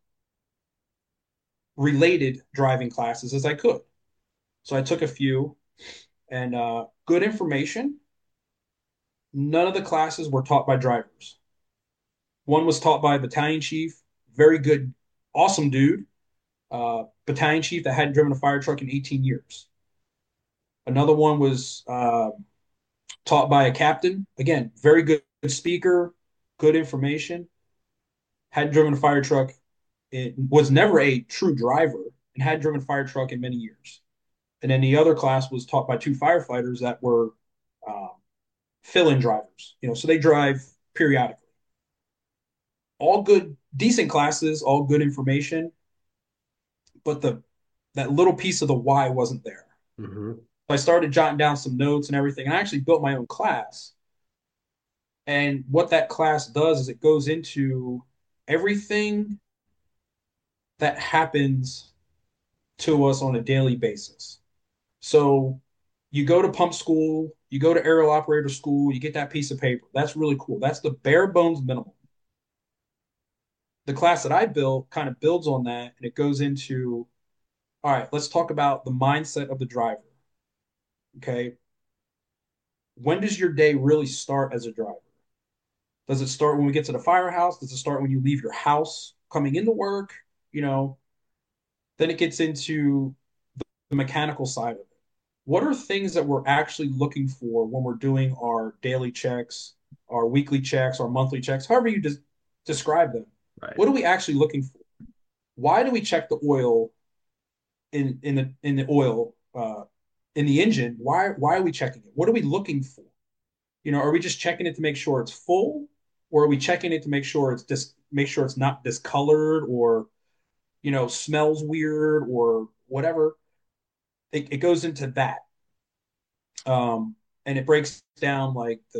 related driving classes as I could. So I took a few, and good information. None of the classes were taught by drivers. One was taught by a battalion chief, very good, awesome dude, battalion chief that hadn't driven a fire truck in 18 years. Another one was taught by a captain, again, very good speaker, good information, hadn't driven a fire truck, it was never a true driver, and had driven a fire truck in many years. And then the other class was taught by two firefighters that were um, fill-in drivers. So they drive periodically. All good, decent classes, all good information, but the that little piece of the why wasn't there. Mm-hmm. So I started jotting down some notes and everything, and I actually built my own class. And what that class does is it goes into everything that happens to us on a daily basis. So you go to pump school, you go to aerial operator school, you get that piece of paper. That's really cool. That's the bare bones minimum. The class that I built kind of builds on that, and it goes into, all right, let's talk about the mindset of the driver. Okay. When does your day really start as a driver? Does it start when we get to the firehouse? Does it start when you leave your house coming into work? You know, then it gets into the mechanical side of it. What are things that we're actually looking for when we're doing our daily checks, our weekly checks, our monthly checks, however you describe them? Right. What are we actually looking for? Why do we check the oil in the oil in the engine? Why are we checking it? What are we looking for? Are we just checking it to make sure it's full, or are we checking it to make sure make sure it's not discolored or smells weird or whatever? It goes into that, and it breaks down like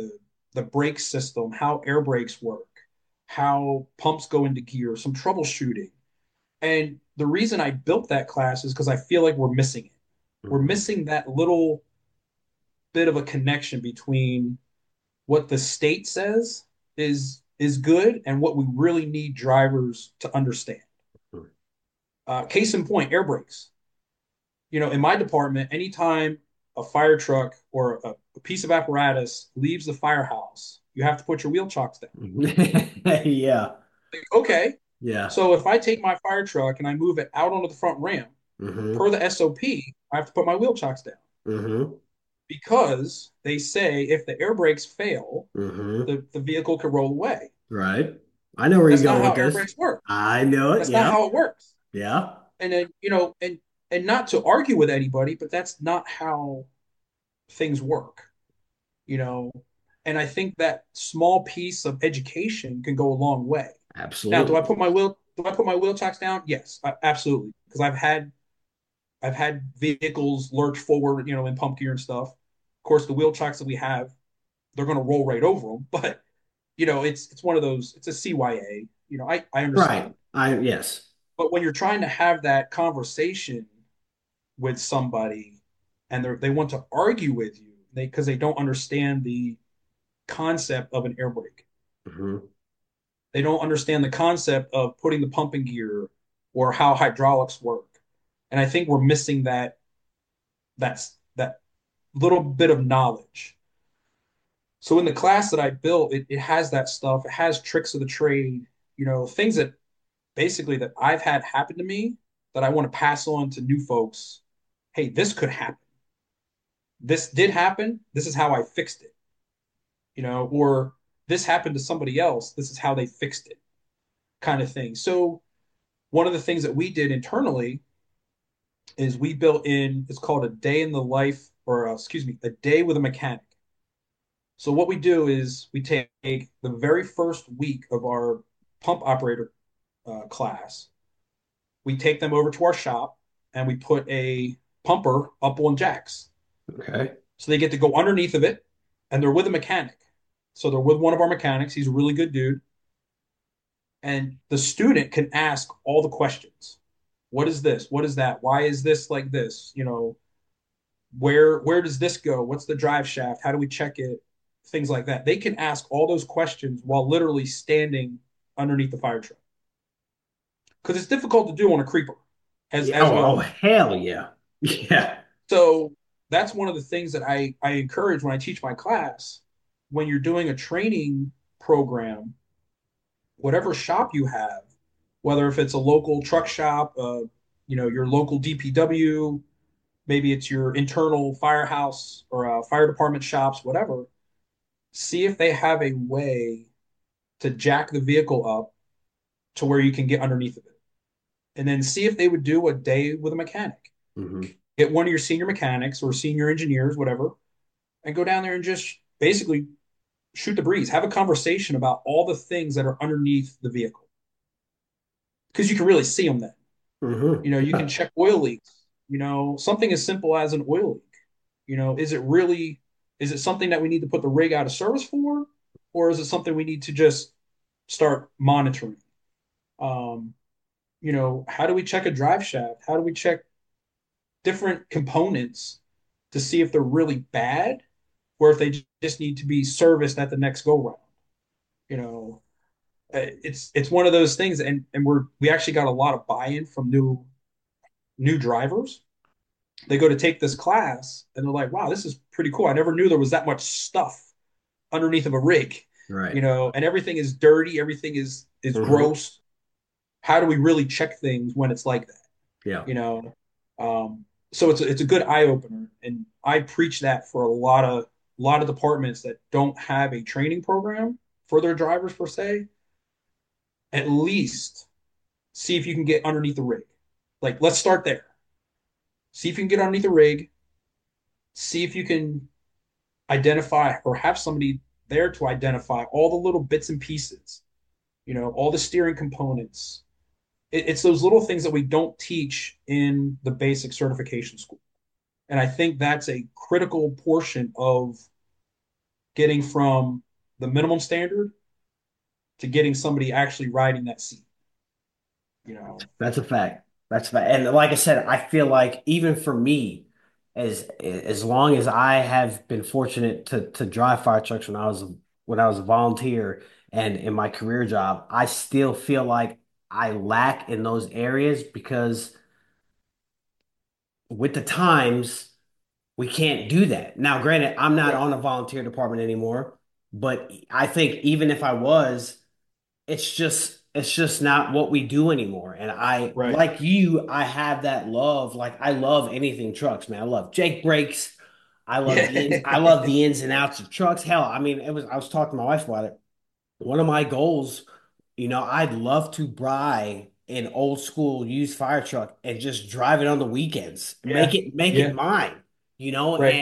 the brake system, how air brakes work, how pumps go into gear, some troubleshooting. And the reason I built that class is because I feel like we're missing it. We're Mhm. missing that little bit of a connection between what the state says is good and what we really need drivers to understand. Case in point, air brakes. In my department, anytime a fire truck or a piece of apparatus leaves the firehouse, you have to put your wheel chocks down. Yeah. Like, okay, Yeah. so if I take my fire truck and I move it out onto the front ramp, Hmm. per the SOP, I have to put my wheel chocks down Hmm. because they say if the air brakes fail, Hmm. the vehicle could roll away. Right. I know where you're That's not going how with air this. brakes work. I know it. That's not Yeah. how it works. Yeah. And then, and not to argue with anybody, but that's not how things work, you know. And I think that small piece of education can go a long way. Now, Absolutely. do I put my wheel chocks down? Yes, absolutely. Because I've had vehicles lurch forward, in pump gear and stuff. Of course, the wheel chocks that we have, they're going to roll right over them. But it's one of those. It's a CYA. I understand. Right. Yes. But when you're trying to have that conversation with somebody, and they want to argue with you, because they don't understand the concept of an air brake. Hmm. They don't understand the concept of putting the pumping gear or how hydraulics work. And I think we're missing that little bit of knowledge. So in the class that I built, it has that stuff. It has tricks of the trade, things that basically that I've had happen to me that I want to pass on to new folks. Hey, this could happen. This did happen. This is how I fixed it, or this happened to somebody else. This is how they fixed it, kind of thing. So one of the things that we did internally is we built in, it's called a day in the life, or excuse me, a day with a mechanic. So what we do is we take the very first week of our pump operator class, we take them over to our shop and we put a pumper up on jacks. Okay. So they get to go underneath of it and they're with a mechanic. So they're with one of our mechanics. He's a really good dude. And the student can ask all the questions. What is this? What is that? Why is this like this? Where does this go? What's the drive shaft? How do we check it? Things like that. They can ask all those questions while literally standing underneath the fire truck. Because it's difficult to do on a creeper, as Yeah. as we all Oh, know. hell yeah. Yeah. So that's one of the things that I encourage when I teach my class. When you're doing a training program, whatever shop you have, whether if it's a local truck shop, your local DPW, maybe it's your internal firehouse or fire department shops, whatever. See if they have a way to jack the vehicle up to where you can get underneath of it, and then see if they would do a day with a mechanic. Hmm. Get one of your senior mechanics or senior engineers, whatever, and go down there and just basically shoot the breeze. Have a conversation about all the things that are underneath the vehicle because you can really see them then. Hmm. You can Yeah. check oil leaks. Something as simple as an oil leak. Is it something that we need to put the rig out of service for, or is it something we need to just start monitoring? Um, how do we check a drive shaft? How do we check different components to see if they're really bad or if they just need to be serviced at the next go round? You know, it's one of those things, and we actually got a lot of buy-in from new drivers. They go to take this class and they're like, wow, this is pretty cool. I never knew there was that much stuff underneath of a rig, Right. and everything is dirty, everything is Hmm. gross. How do we really check things when it's like that? Yeah. You know, so it's a good eye opener, and I preach that for a lot of departments that don't have a training program for their drivers per se. At least see if you can get underneath the rig. Like, let's start there. See if you can get underneath the rig. See if you can identify or have somebody there to identify all the little bits and pieces, all the steering components. It's those little things that we don't teach in the basic certification school. And I think that's a critical portion of getting from the minimum standard to getting somebody actually riding that seat, you know. That's a fact. That's a fact. And like I said, I feel like even for me, as long as I have been fortunate to drive fire trucks when I was a volunteer and in my career job, I still feel like I lack in those areas because with the times we can't do that. Now, granted, I'm not Right. on a volunteer department anymore, but I think even if I was, it's just not what we do anymore. And I Right. like you, I have that love. Like I love anything trucks, man. I love Jake brakes. Yeah. I love the ins and outs of trucks. Hell, I mean, it was I was talking to my wife about it. One of my goals, I'd love to buy an old school used fire truck and just drive it on the weekends. Yeah. Make it Yeah. mine, Right. and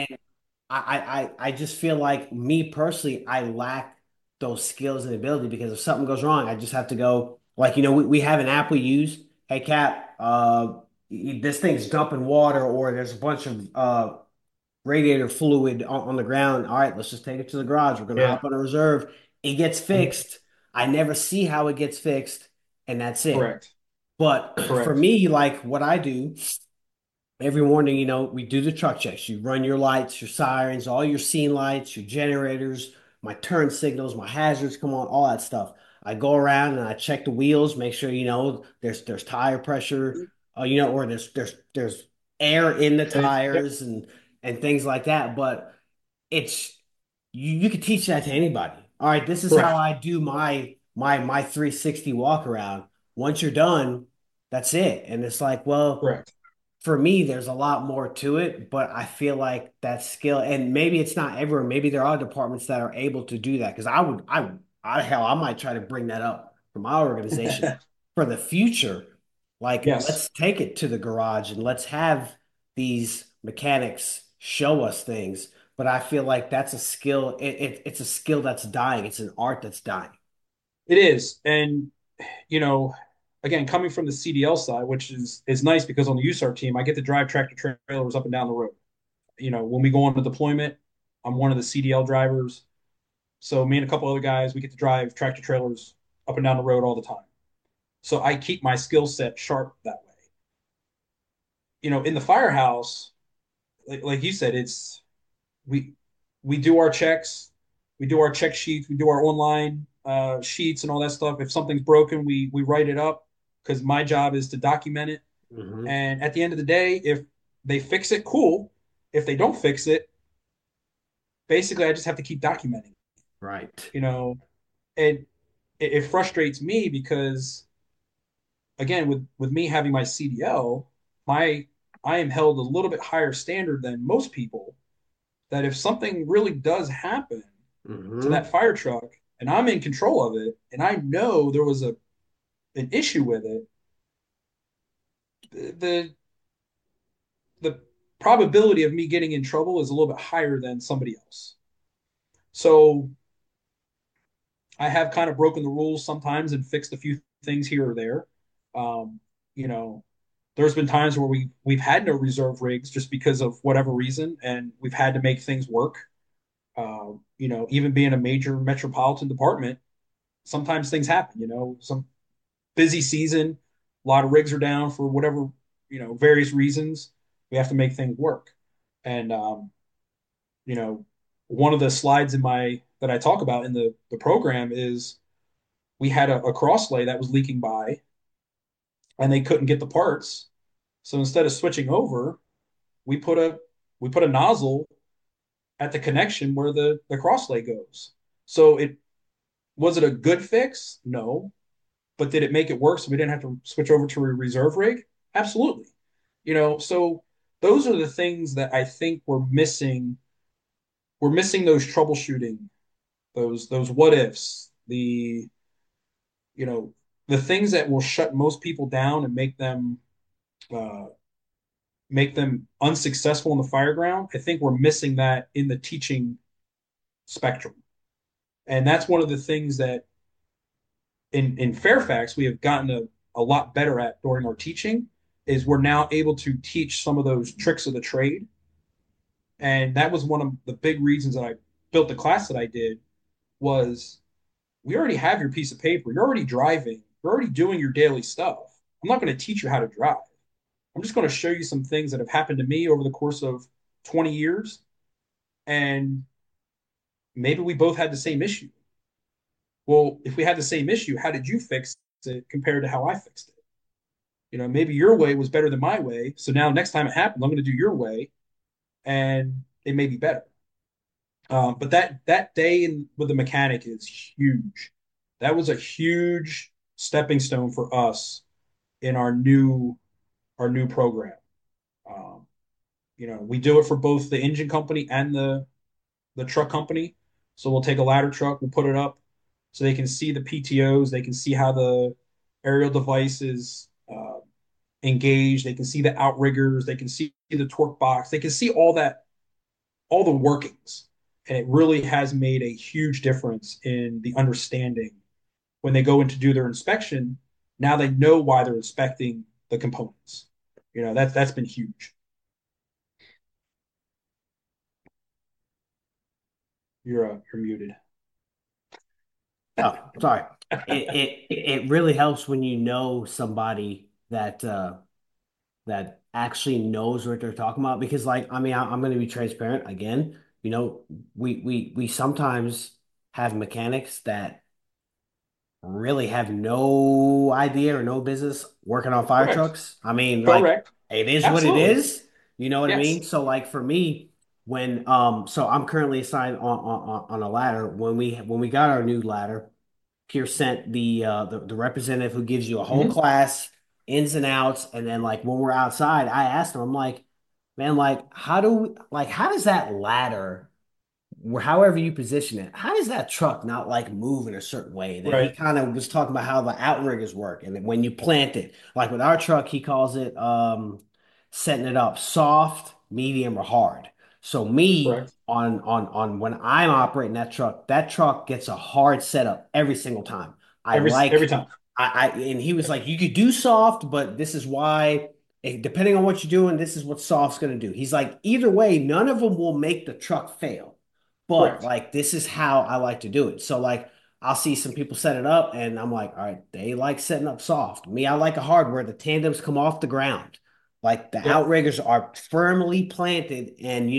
I just feel like me personally, I lack those skills and ability because if something goes wrong, I just have to go like, we have an app we use. Hey Cap, this thing's dumping water or there's a bunch of radiator fluid on the ground. All right, let's just take it to the garage. We're gonna Yeah. hop on a reserve. It gets Mhm. fixed. I never see how it gets fixed, and that's it. Correct. But for Correct. me, like what I do every morning, we do the truck checks. You run your lights, your sirens, all your scene lights, your generators, my turn signals, my hazards come on, all that stuff. I go around and I check the wheels, make sure there's tire pressure, or there's air in the Okay. Yep. tires and things like that. But it's you could teach that to anybody. All right, this is how Correct. I do my 360 walk around. Once you're done, that's it. And it's like, well, Correct. for me, there's a lot more to it, but I feel like that skill, and maybe it's not everywhere. Maybe there are departments that are able to do that. Because hell, I might try to bring that up for my organization for the future. Like, Yes. let's take it to the garage and let's have these mechanics show us things. But I feel like that's a skill. It's a skill that's dying. It's an art that's dying. It is. And, you know, again, coming from the CDL side, which is nice because on the USAR team, I get to drive tractor trailers up and down the road. You know, when we go on the deployment, I'm one of the CDL drivers. So me and a couple other guys, we get to drive tractor trailers up and down the road all the time. So I keep my skill set sharp that way. You know, in the firehouse, like you said, it's we we do our checks, we do our check sheets, we do our online sheets and all that stuff. If something's broken, we write it up because my job is to document it. Hmm. And at the end of the day, if they fix it, cool. If they don't fix it, basically I just have to keep documenting. Right. You know, and it frustrates me because again, with me having my CDL, my I am held a little bit higher standard than most people. That if something really does happen to Hmm. that fire truck and I'm in control of it and I know there was a an issue with it, the the probability of me getting in trouble is a little bit higher than somebody else. So I have kind of broken the rules sometimes and fixed a few things here or there. Um, you know, there's been times where we've had no reserve rigs just because of whatever reason, and we've had to make things work. You know, even being a major metropolitan department, sometimes things happen. You know, some busy season, a lot of rigs are down for whatever various reasons. We have to make things work, and you know, one of the slides in my that I talk about in the program is we had a crosslay that was leaking by, and they couldn't get the parts. So instead of switching over, we put a we put a nozzle at the connection where the crosslay goes. So it was it a good fix? No. But did it make it work so we didn't have to switch over to a reserve rig? Absolutely. You know, so those are the things that I think we're missing. We're missing those troubleshooting, those what ifs, you know, the things that will shut most people down and uh, make them unsuccessful in the fire ground. I think we're missing that in the teaching spectrum. And that's one of the things that in Fairfax we have gotten a lot better at during our teaching is we're now able to teach some of those tricks of the trade. And that was one of the big reasons that I built the class that I did was we already have your piece of paper. You're already driving. You're already doing your daily stuff. I'm not going to teach you how to drive. I'm just going to show you some things that have happened to me over the course of 20 years. And maybe we both had the same issue. Well, if we had the same issue, how did you fix it compared to how I fixed it? Maybe your way was better than my way. So now next time it happens, I'm going to do your way and it may be better. But that day with the mechanic is huge. That was a huge stepping stone for us in our new program. Um, we do it for both the engine company and the truck company. So we'll take a ladder truck, we'll put it up so they can see the PTOs, they can see how the aerial device is engaged, they can see the outriggers, they can see the torque box, they can see all that, all the workings. And it really has made a huge difference in the understanding when they go in to do their inspection. Now they know why they're inspecting the components. That's been huge. You're muted. Oh, sorry. It really helps when you know somebody that actually knows what they're talking about because like I mean I'm going to be transparent again. We sometimes have mechanics that really have no idea or no business working on fire Correct. trucks. I mean, like Correct. it is what it Absolutely. is. You know what I mean? Yes. So like for me, when so I'm currently assigned on a ladder. When we got our new ladder, Pierce sent the representative who gives you a whole Hmm. class, ins and outs, and then like when we're outside, I asked him, I'm like, man, like how does that ladder however you position it, how does that truck not like move in a certain way? Then he Right. kind of was talking about how the outriggers work and when you plant it, like with our truck, he calls it setting it up soft, medium, or hard. So me Correct. on when I'm operating that truck gets a hard setup every single time. I Every like time. I and he was like, you could do soft, but this is why. Depending on what you're doing, this is what soft's going to do. He's like, either way, none of them will make the truck fail. But Correct. like this is how I like to do it. So like I'll see some people set it up and I'm like, all right, they like setting up soft. Me, I like a hard where the tandems come off the ground. Like the Yep. outriggers are firmly planted and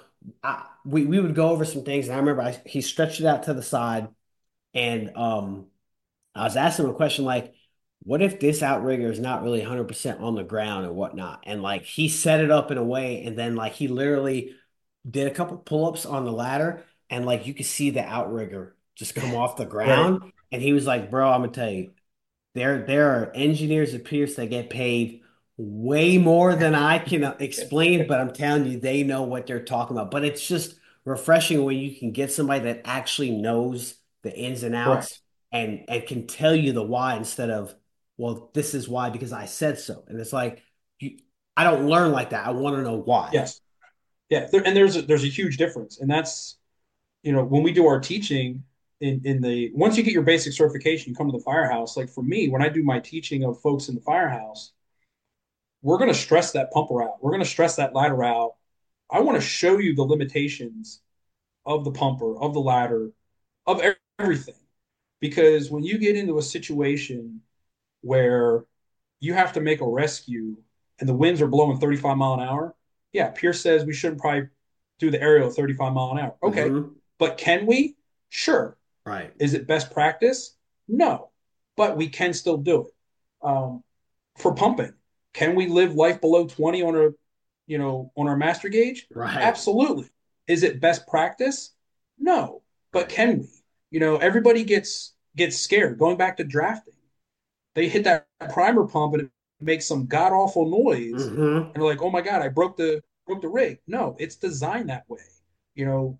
we would go over some things and I remember he stretched it out to the side and I was asking him a question like, what if this outrigger is not really 100% on the ground and whatnot? And like he set it up in a way and then like he literally did a couple pull-ups on the ladder and like you could see the outrigger just come off the Right. ground and he was like, bro, I'm gonna tell you, there are engineers at Pierce that get paid way more than I can explain, but I'm telling you, they know what they're talking about. But it's just refreshing when you can get somebody that actually knows the ins and outs Correct. and can tell you the why instead of, well, this is why because I said so. And it's like I don't learn like that. I want to know why. Yes. Yeah. And there's a huge difference, and that's when we do our teaching in the once you get your basic certification, you come to the firehouse. Like for me, when I do my teaching of folks in the firehouse, we're going to stress that pumper out. We're going to stress that ladder out. I want to show you the limitations of the pumper, of the ladder, of everything. Because when you get into a situation where you have to make a rescue and the winds are blowing 35 mile an hour, yeah, Pierce says we shouldn't probably do the aerial at 35 mile an hour. Okay. Hmm. But can we? Sure. Right. Is it best practice? No. But we can still do it. For pumping, can we live life below 20 on our master gauge? Right. Absolutely. Is it best practice? No. But Right. can we? Everybody gets scared. Going back to drafting, they hit that primer pump and it makes some god awful noise, Hmm. and they're like, "Oh my god, I broke the rig." No, it's designed that way. You know,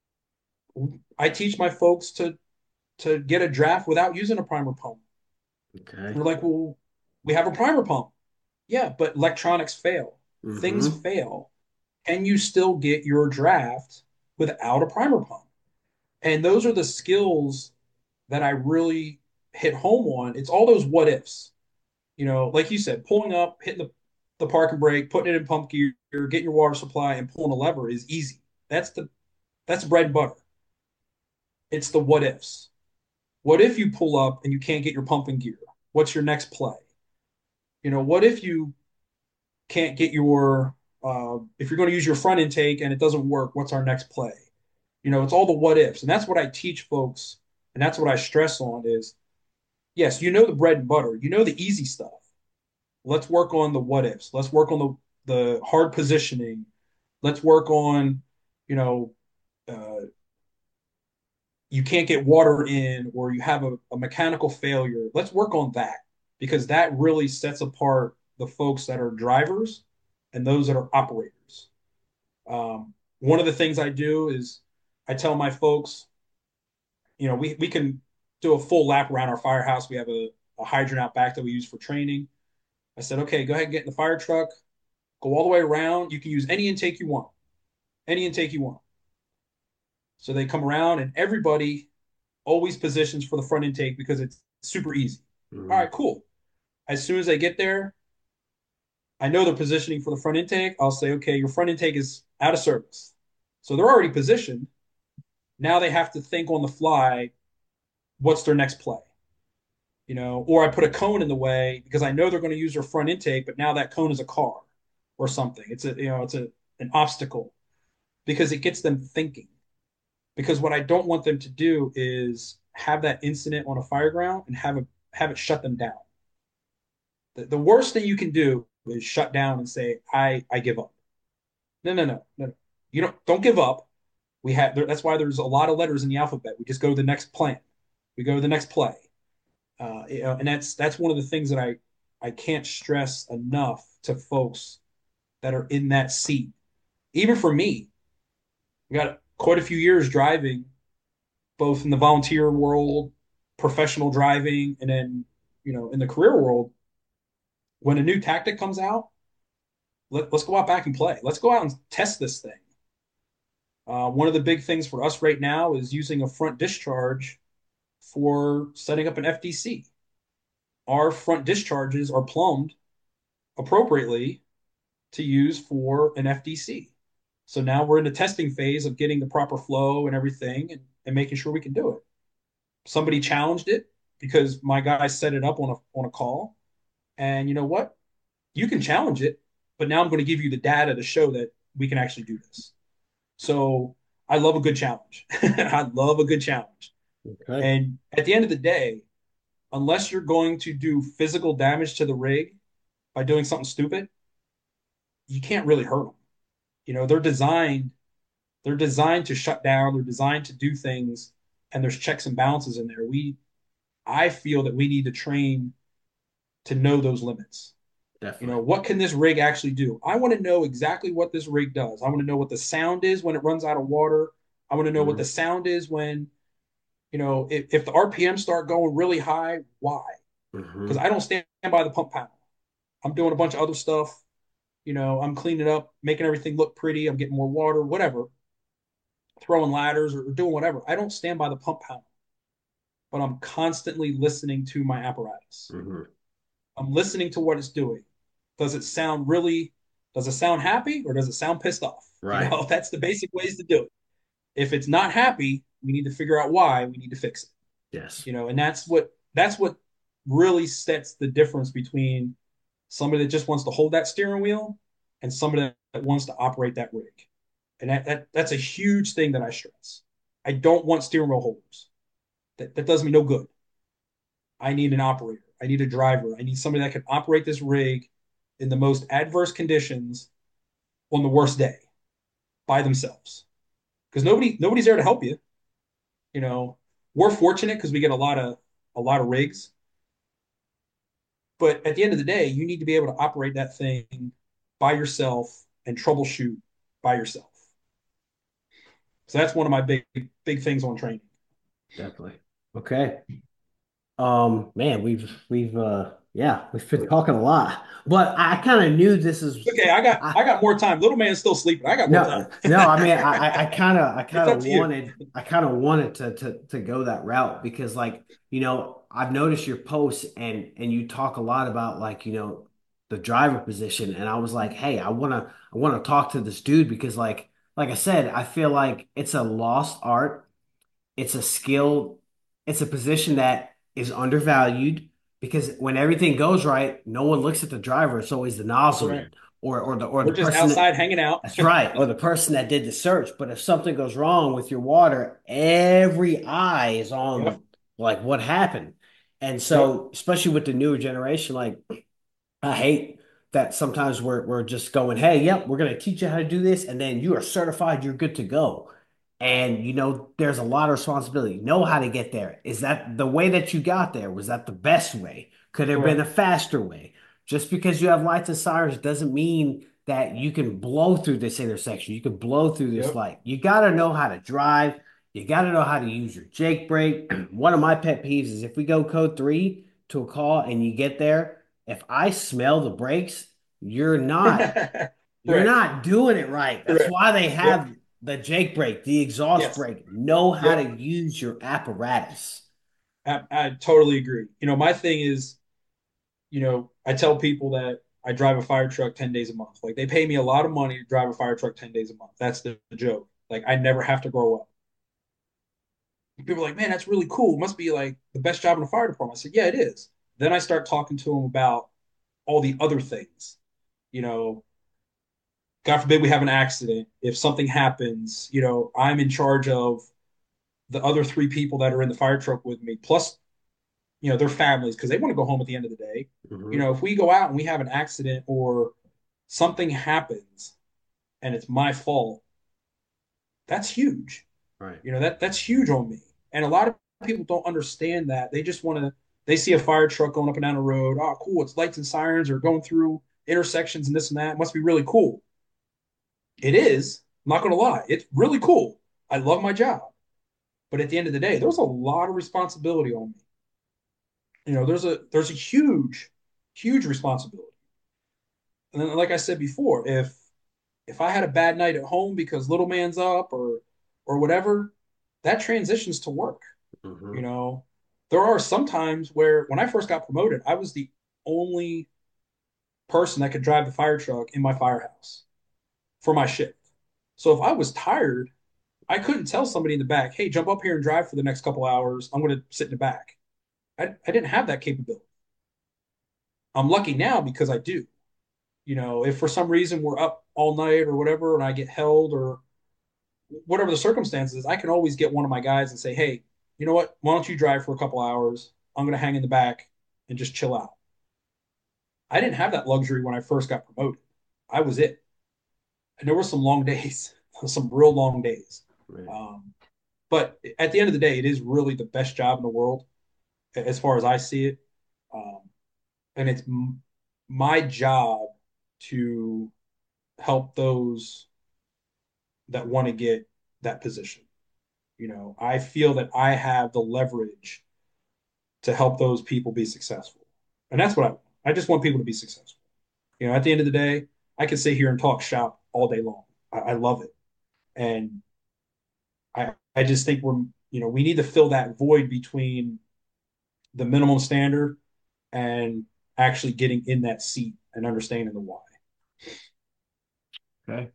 I teach my folks to get a draft without using a primer pump. And Okay. they're like, "Well, we have a primer pump." Yeah, but electronics fail. Things Hmm. fail. Can you still get your draft without a primer pump? And those are the skills that I really hit home on. It's all those what ifs. Like you said, pulling up, hitting the parking brake, putting it in pump gear, getting your water supply, and pulling a lever is easy. That's the bread and butter. It's the what ifs. What if you pull up and you can't get your pumping gear? What's your next play? What if you can't get your if you're going to use your front intake and it doesn't work, what's our next play? It's all the what ifs. And that's what I teach folks, and that's what I stress on is yes, the bread and butter, the easy stuff. Let's work on the what ifs. Let's work on the hard positioning. Let's work on, you know, uh, you can't get water in or you have a mechanical failure. Let's work on that because that really sets apart the folks that are drivers and those that are operators. One of the things I do is I tell my folks, we can do a full lap around our firehouse. We have a hydrant out back that we use for training. I said, okay, go ahead and get in the fire truck, go all the way around. You can use any intake you want, any intake you want. So they come around and everybody always positions for the front intake because it's super easy. All Mhm. right, cool. As soon as I get there, I know they're positioning for the front intake. I'll say, okay, your front intake is out of service. So they're already positioned. Now they have to think on the fly, what's their next play? Or I put a cone in the way because I know they're going to use their front intake, but now that cone is a car or something. It's an obstacle because it gets them thinking. Because what I don't want them to do is have that incident on a fire ground and have it shut them down. The worst thing you can do is shut down and say, I give up. No, no, no, no, no. You don't give up. That's why there's a lot of letters in the alphabet. We just go to the next plan. We go to the next play. And that's one of the things that I can't stress enough to folks that are in that seat. Even for me, I got quite a few years driving, both in the volunteer world, professional driving, and then in the career world. When a new tactic comes out, let's go out back and play. Let's go out and test this thing. One of the big things for us right now is using a front discharge for setting up an FDC. Our front discharges are plumbed appropriately to use for an FDC. So now we're in the testing phase of getting the proper flow and everything and making sure we can do it. Somebody challenged it because my guy set it up on a call. And you know what? You can challenge it, but now I'm going to give you the data to show that we can actually do this. So I love a good challenge. I love a good challenge. Okay. And at the end of the day, unless you're going to do physical damage to the rig by doing something stupid, you can't really hurt them. They're designed to shut down, they're designed to do things, and there's checks and balances in there. I feel that we need to train to know those limits. Definitely. What can this rig actually do? I want to know exactly what this rig does. I want to know what the sound is when it runs out of water. I want to know what the Mhm. sound is when, if the RPM start going really high, why? Because Mhm. I don't stand by the pump panel. I'm doing a bunch of other stuff. I'm cleaning up, making everything look pretty. I'm getting more water, whatever, throwing ladders or doing whatever. I don't stand by the pump panel, but I'm constantly listening to my apparatus. Mhm. I'm listening to what it's doing. Does it sound really, does it sound happy or does it sound pissed off? Right. That's the basic ways to do it. If it's not happy, we need to figure out why we need to fix it. Yes. And that's what really sets the difference between somebody that just wants to hold that steering wheel and somebody that wants to operate that rig. And that's a huge thing that I stress. I don't want steering wheel holders. That does me no good. I need an operator. I need a driver. I need somebody that can operate this rig in the most adverse conditions on the worst day by themselves. Because nobody's there to help you. You know, we're fortunate because we get a lot of rigs. But at the end of the day, you need to be able to operate that thing by yourself and troubleshoot by yourself. So that's one of my big things on training. Definitely. Okay. Man, we've been talking a lot, but I kind of knew this is. Okay, I got I I got more time. Little man's still sleeping. I got more time. No, no. I mean, I It's kind up of to you. wanted, I kind of wanted to go that route because, like, I've noticed your posts and you talk a lot about like, the driver position, and I was like, hey, I want to talk to this dude because, like I said, I feel like it's a lost art it's a skill, it's a position that is undervalued because when everything goes right, no one looks at the driver. It's always the Correct. nozzleman or the We're just person that outside hanging out. that's right, or the person that did the search. But if something goes wrong with your water, every eye is Yep. on like what happened. And Yep. so, especially with the newer generation, like I hate that sometimes we're just going, hey, yep, we're gonna teach you how to do this, and then you are certified, you're good to go. And there's a lot of responsibility. Know how to get there. Is that the way that you got there? Was that the best way? Could there have been Correct. a faster way? Just because you have lights and sirens doesn't mean that you can blow through this intersection. You can blow through this Yep. light. You got to know how to drive. You got to know how to use your Jake brake. One of my pet peeves is if we go code three to a call and you get there, if I smell the brakes, you're not you're Correct. not doing it right. That's Correct. why they Yep. have the Jake brake, the exhaust Yes. brake. Know how to Yep. use your apparatus. I totally agree. My thing is, I tell people that I drive a fire truck 10 days a month. Like they pay me a lot of money to drive a fire truck 10 days a month. That's the joke. Like I never have to grow up. People are like, man, that's really cool. It must be like the best job in the fire department. I said, yeah, it is. Then I start talking to them about all the other things. You know, God forbid we have an accident. If something happens, I'm in charge of the other three people that are in the fire truck with me, plus, their families, because they want to go home at the end of the day. Hmm. If we go out and we have an accident or something happens and it's my fault, that's huge. Right. That's huge on me. And a lot of people don't understand that. They just want to, they see a fire truck going up and down the road. Oh, cool. It's lights and sirens or going through intersections and this and that. It must be really cool. It is. I'm not going to lie. It's really cool. I love my job. But at the end of the day, there's a lot of responsibility on me. There's a huge responsibility. And then, like I said before, if I had a bad night at home because little man's up or whatever, that transitions to work. You Hmm. know, there are some times where when I first got promoted, I was the only person that could drive the fire truck in my firehouse for my shift. So if I was tired, I couldn't tell somebody in the back, hey, jump up here and drive for the next couple hours. I'm going to sit in the back. I didn't have that capability. I'm lucky now because I do. If for some reason we're up all night or whatever and I get held or whatever the circumstances, I can always get one of my guys and say, hey, you know what? Why don't you drive for a couple hours? I'm going to hang in the back and just chill out. I didn't have that luxury when I first got promoted. I was it. And there were some long days, some real long days. Right. Um, but at the end of the day, it is really the best job in the world as far as I see it. Um, and it's my job to help those that want to get that position. I feel that I have the leverage to help those people be successful. And that's what I just want people to be successful. At the end of the day, I can sit here and talk shop all day long. I love it. And I just think we need to fill that void between the minimum standard and actually getting in that seat and understanding the why. Okay.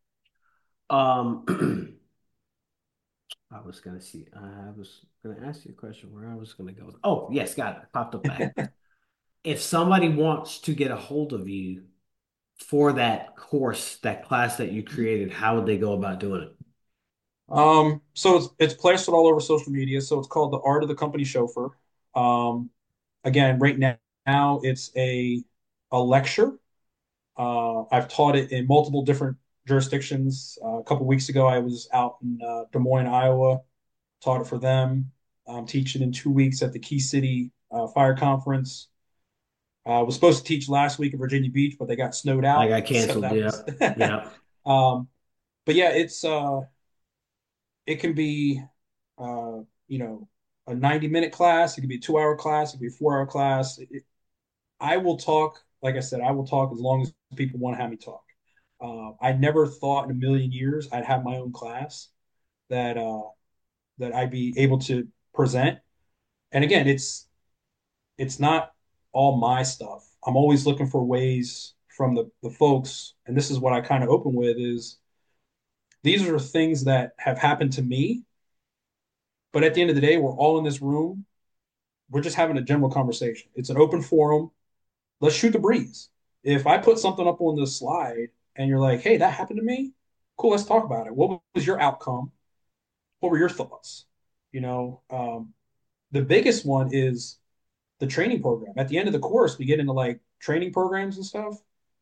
I was gonna see. I was gonna ask you a question where I was gonna go. Oh, yes, got it. Popped up back. If somebody wants to get a hold of you for that course, that class that you created, how would they go about doing it? So it's plastered all over social media. So it's called the Art of the Company Chauffeur. Um, Again, right now it's a lecture. I've taught it in multiple different jurisdictions. A couple weeks ago, I was out in Des Moines, Iowa, taught it for them. I'm teaching in 2 weeks at the Key City Fire Conference. I was supposed to teach last week in Virginia Beach, but they got snowed I out, got so canceled. that was. Yep. Yep. um, but yeah, it can be uh, you know a 90-minute class. It could be a 2 hour class. It could be a 4 hour class. I will talk. Like I said, I will talk as long as people want to have me talk. I never thought in a million years I'd have my own class that that I'd be able to present. And again, it's not all my stuff. I'm always looking for ways from the folks, and this is what I kind of open with is these are things that have happened to me, But at the end of the day, we're all in this room. We're just having a general conversation. It's an open forum. Let's shoot the breeze. If I put something up on the slide and you're like, hey, that happened to me, cool, let's talk about it. What was your outcome? What were your thoughts? You know, the biggest one is the training program. At the end of the course, we get into like training programs and stuff.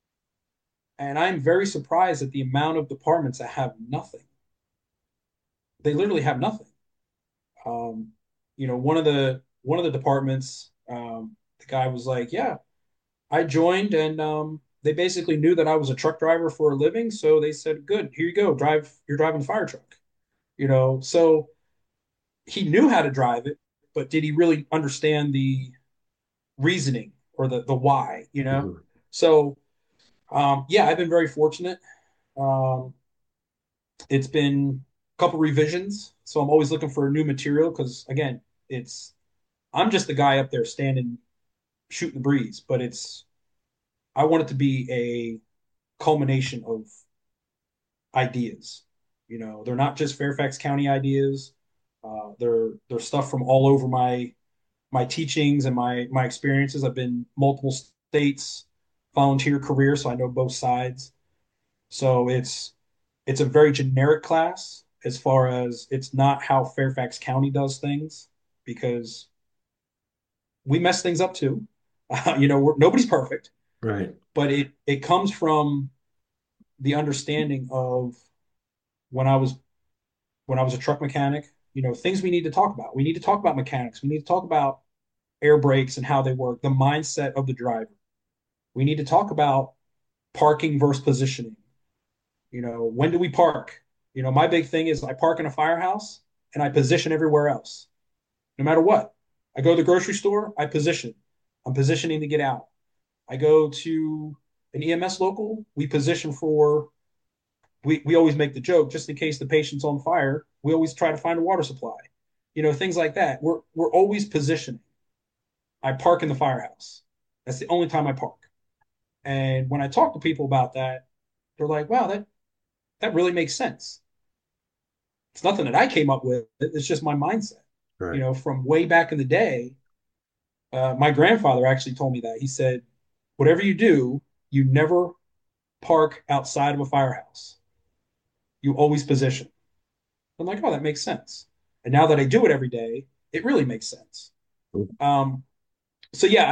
And I'm very surprised at the amount of departments that have nothing. They literally have nothing. Um, one of the departments, the guy was like, "Yeah, I joined, and they basically knew that I was a truck driver for a living, so they said, "Good, here you go, drive. You're driving the fire truck." So he knew how to drive it, but did he really understand the reasoning or the why? Mhm. So yeah, I've been very fortunate. Um, it's been a couple revisions, so I'm always looking for new material because again, it's I'm just the guy up there standing shooting the breeze, but it's I want it to be a culmination of ideas. They're not just Fairfax County ideas. They're stuff from all over my teachings and my experiences. I've been multiple states, volunteer career, so I know both sides. So it's a very generic class as far as it's not how Fairfax County does things because we mess things up too. Nobody's perfect, Right. but it comes from the understanding of when I was when I was a truck mechanic. Things we need to talk about. We need to talk about mechanics. We need to talk about air brakes and how they work, the mindset of the driver. We need to talk about parking versus positioning. When do we park? My big thing is I park in a firehouse and I position everywhere else, no matter what. I go to the grocery store, I position. I'm positioning to get out. I go to an EMS local, we position for we always make the joke just in case the patient's on fire, we always try to find a water supply. Things like that. We're always positioning. I park in the firehouse. That's the only time I park. And when I talk to people about that, they're like, wow, that really makes sense. It's nothing that I came up with. It's just my mindset. Right. From way back in the day, my grandfather actually told me that. He said, whatever you do, you never park outside of a firehouse. You always position. I'm like, oh, that makes sense. And now that I do it every day, it really makes sense. Um, so yeah,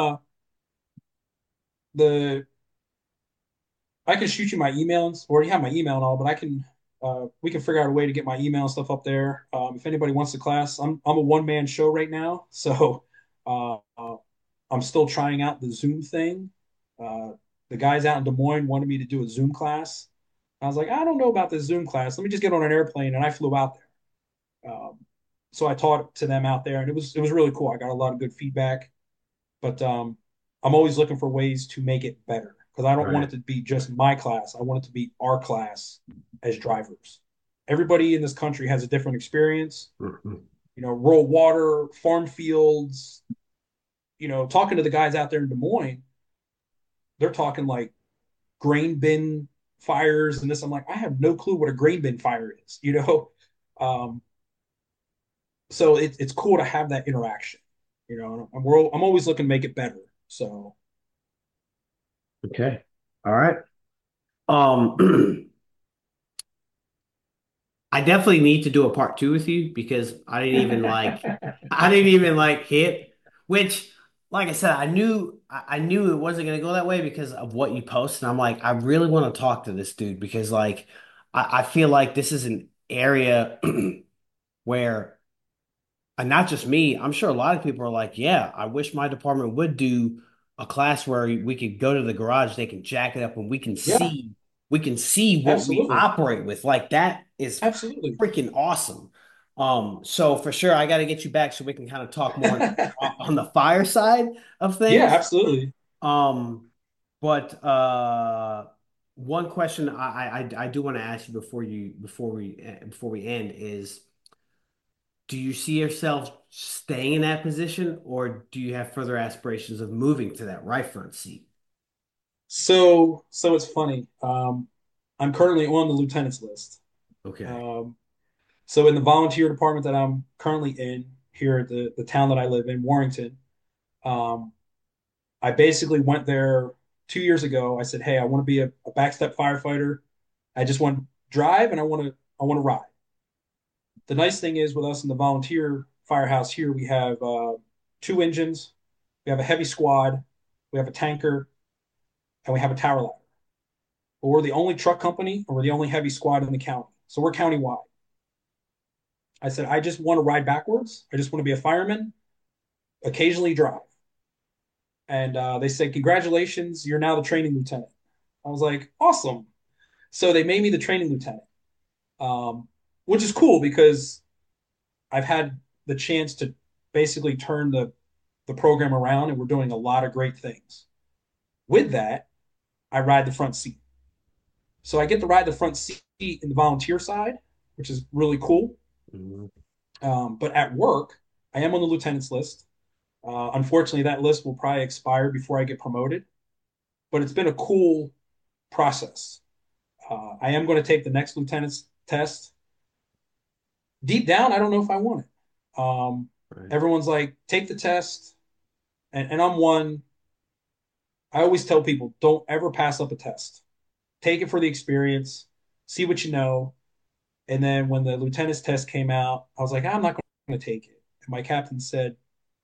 the I can shoot you my emails, or you have my email and all, but we can figure out a way to get my email and stuff up there. If anybody wants the class, I'm a one man show right now, so I'm still trying out the Zoom thing. Uh, the guys out in Des Moines wanted me to do a Zoom class. I was like, I don't know about this Zoom class. Let me just get on an airplane, and I flew out there. So I taught to them out there, and it was really cool. I got a lot of good feedback, but I'm always looking for ways to make it better because I don't want it Right. to be just my class. I want it to be our class as drivers. Everybody in this country has a different experience. Mhm. Rural water, farm fields. Talking to the guys out there in Des Moines, they're talking like grain bin fires and this. I'm like, I have no clue what a grain bin fire is. Um, so it's cool to have that interaction. I'm always looking to make it better. So Okay. All right. Um, I definitely need to do a part two with you because I didn't even like hit, which, like I said, I knew it wasn't gonna go that way because of what you post, and I'm like, I really want to talk to this dude because like I feel like this is an area where, and not just me, I'm sure a lot of people are like, yeah, I wish my department would do a class where we could go to the garage, they can jack it up, and yeah, we can see what we absolutely. operate with. Like that is Absolutely. freaking awesome. So for sure, I got to get you back so we can kind of talk more on the fire side of Yeah, things. absolutely. Um, but one question I do want to ask you before we end is, do you see yourself staying in that position, or do you have further aspirations of moving to that right front seat? So it's funny. I'm currently on the lieutenant's list. Okay. Um, So in the volunteer department that I'm currently in here at the town that I live in, Warrington, um, I basically went there 2 years ago. I said, "Hey, I want to be a backstep firefighter. I just want to drive and I want to ride." The nice thing is with us in the volunteer firehouse here, we have two engines, we have a heavy squad, we have a tanker, and we have a tower ladder. But we're the only truck company and we're the only heavy squad in the county. So we're county-wide. I said, I just want to ride backwards. I just want to be a fireman, occasionally drive. And they said, congratulations, you're now the training lieutenant. I was like, awesome. So they made me the training lieutenant, um, which is cool because I've had the chance to basically turn the program around and we're doing a lot of great things. With that, I ride the front seat. So I get to ride the front seat in the volunteer side, which is really cool. Mhm. But at work, I am on the lieutenant's list. Unfortunately, that list will probably expire before I get promoted, but it's been a cool process. I am going to take the next lieutenant's test. Deep down, I don't know if I want it. Right. Everyone's like, take the test. And I'm one, I always tell people, don't ever pass up a test. Take it for the experience, see what you know. And then when the lieutenant's test came out, I was like, I'm not going to take it. And my captain said,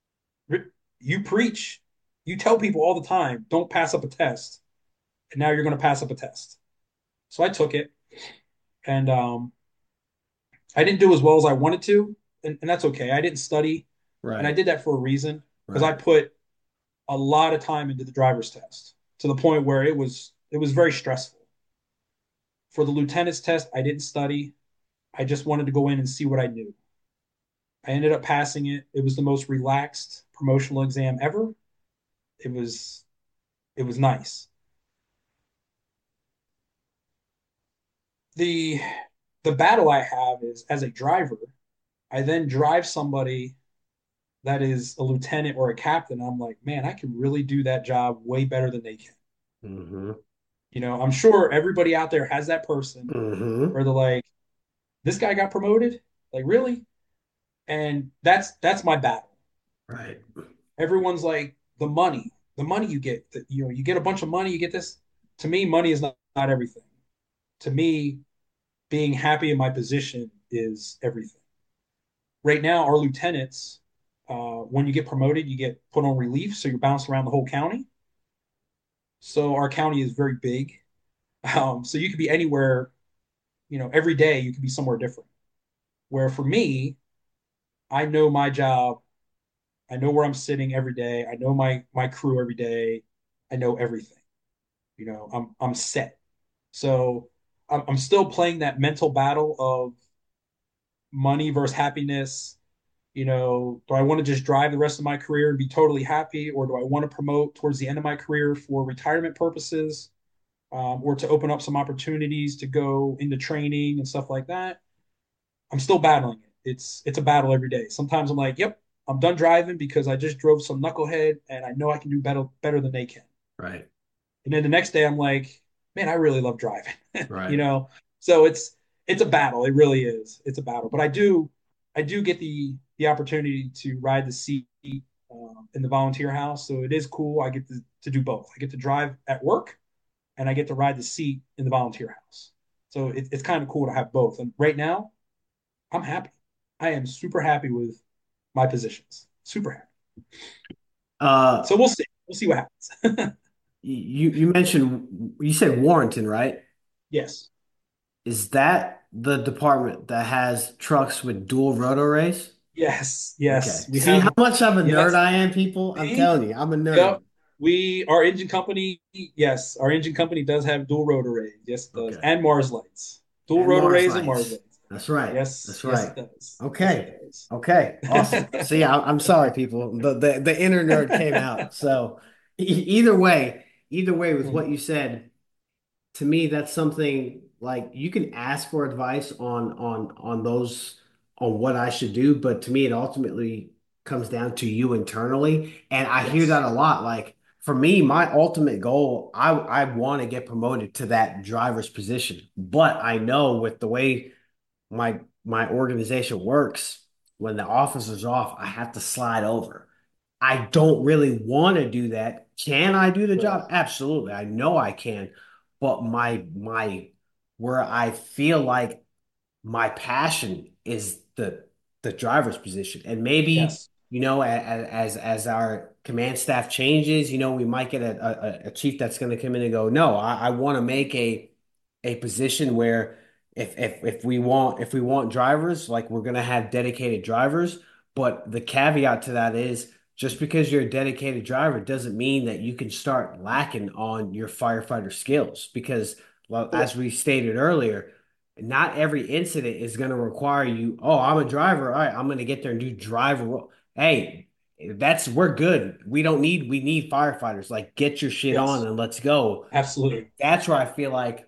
you preach, you tell people all the time, don't pass up a test. And now you're going to pass up a test. So I took it, and I didn't do as well as I wanted to, and that's okay. I didn't study, and I Right. did that for a reason because I Right. put a lot of time into the driver's test to the point where it was very stressful. For the lieutenant's test, I didn't study. I just wanted to go in and see what I knew. I ended up passing it. It was the most relaxed promotional exam ever. It was it was nice. The the battle I have is as a driver, I then drive somebody that is a lieutenant or a captain. I'm like, man, I can really do that job way better than they can. Hmm. I'm sure everybody out there has that person Hmm. where they're like, this guy got promoted? Like, really? And that's my battle. Right. Everyone's like, the money you get, you get a bunch of money, you get this. To me, money is not everything. To me, being happy in my position is everything. Right now, our lieutenants, when you get promoted, you get put on relief, so you're bounced around the whole county. So our county is very big. So you could be anywhere, every day you could be somewhere different. Where for me, I know my job. I know where I'm sitting every day. I know my crew every day. I know everything. I'm set. So I'm still playing that mental battle of money versus happiness. Do I want to just drive the rest of my career and be totally happy, or do I want to promote towards the end of my career for retirement purposes, or to open up some opportunities to go into training and stuff like that? I'm still battling it. It's a battle every day. Sometimes I'm like, yep, I'm done driving because I just drove some knucklehead and I know I can do better than they can. Right. And then the next day I'm like, man, I really love driving. you Right. know. So it's a battle. It really is. It's a battle. But I do get the opportunity to ride the seat in the volunteer house. So it is cool. I get to do both. I get to drive at work and I get to ride the seat in the volunteer house. So it's kind of cool to have both. And right now, I'm happy. I am super happy with my positions. Super happy. Uh, So we'll see. We'll see what happens. you mentioned you said Warrington, right? yes. Is that the department that has trucks with dual rotor race? Yes. Okay. Yes. We See how have much of a nerd yes. I am, people? I'm See? telling you, I'm a nerd. Yep. Our engine company, yes, our engine company does have dual rotor rays. Yes, it does. Okay. And Mars lights. Dual And rotor Mars rays and Mars lights. lights. That's right. Yes, That's yes, it right. does. Yes, it Okay. does. Okay. Awesome. See, I'm sorry, people. The inner nerd came out. So either way, with what Mhm. you said, to me, that's something like you can ask for advice on those on what I should do, but to me, it ultimately comes down to you internally. And I hear that Yes. a lot. Like for me, my ultimate goal, I want to get promoted to that driver's position, but I know with the way my my organization works, when the officer's off, I have to slide over. I don't really want to do that. Can I do the Right. job? Absolutely. I know I can. But where I feel like my passion is the driver's position. And maybe, Yes. as our command staff changes, we might get a chief that's going to come in and go, no, I want to make a position where if we want drivers, like we're going to have dedicated drivers. But the caveat to that is just because you're a dedicated driver doesn't mean that you can start lacking on your firefighter skills because, well, as Correct. we stated earlier, not every incident is going to require you, oh, I'm a driver. All right, I'm going to get there and do driver role. Hey, we're good. We need firefighters. Like, get your shit on Yes. and let's go. And Absolutely. that's where I feel like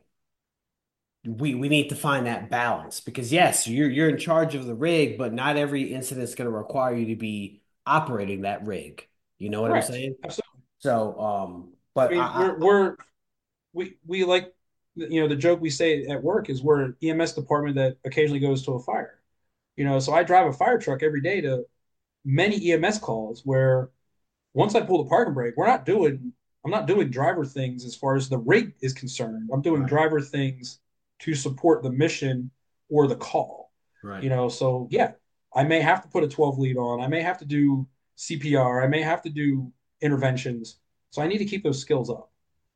we need to find that balance because yes, you're in charge of the rig, but not every incident is going to require you to be operating that rig. You know what I'm Correct. saying? Absolutely. So, I but mean, we like, the joke we say at work is we're an EMS department that occasionally goes to a fire. So I drive a fire truck every day to many EMS calls where once I pull the parking brake, I'm not doing driver things as far as the rig is concerned. I'm doing right, driver things to support the mission or the call. right, So yeah, I may have to put a 12 lead on. I may have to do CPR. I may have to do interventions. So I need to keep those skills up.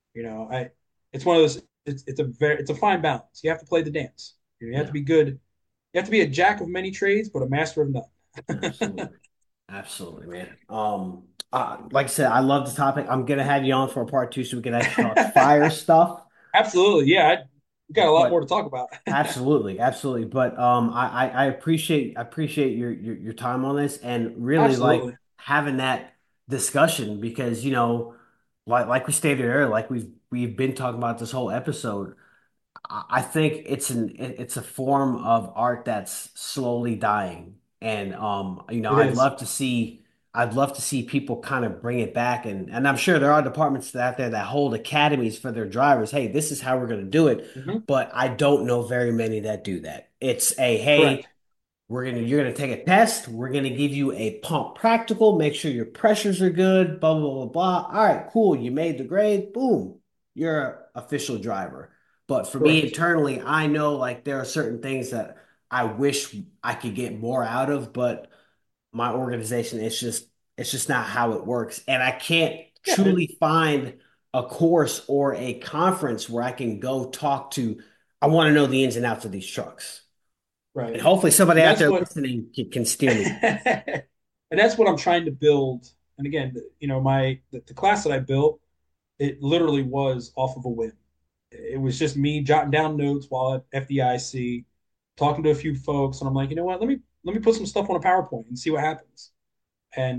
I it's one of those it's a fine balance. You have to play the dance. You have to yeah, be good. You have to be a jack of many trades, but a master of none. absolutely. Absolutely, man. Like I said, I love the topic. I'm gonna have you on for a part two so we can actually talk fire stuff. Absolutely. Yeah, we got a lot more But to talk about. absolutely, absolutely. But I appreciate your time on this and really like Absolutely. having that discussion because like we stated earlier, like we've been talking about this whole episode. I think it's a form of art that's slowly dying, and It is. I'd love to see people kind of bring it back, and I'm sure there are departments out there that hold academies for their drivers. Hey, this is how we're going to do it, Hmm. but I don't know very many that do that. It's a Correct. hey, you're gonna take a test. We're gonna give you a pump practical. Make sure your pressures are good. Blah blah blah blah. All right, cool. You made the grade. Boom, you're an official driver. But for me Correct. internally, I know like there are certain things that I wish I could get more out of, but my organization, it's just not how it works, and I can't Yeah. truly find a course or a conference where I can go talk to. I want to know the ins and outs of these trucks. And Right. hopefully somebody And out that's there what listening can steer me. and that's what I'm trying to build. And again, the class that I built, it literally was off of a whim. It was just me jotting down notes while at FDIC, talking to a few folks, and I'm like, you know what? Let me put some stuff on a PowerPoint and see what happens. And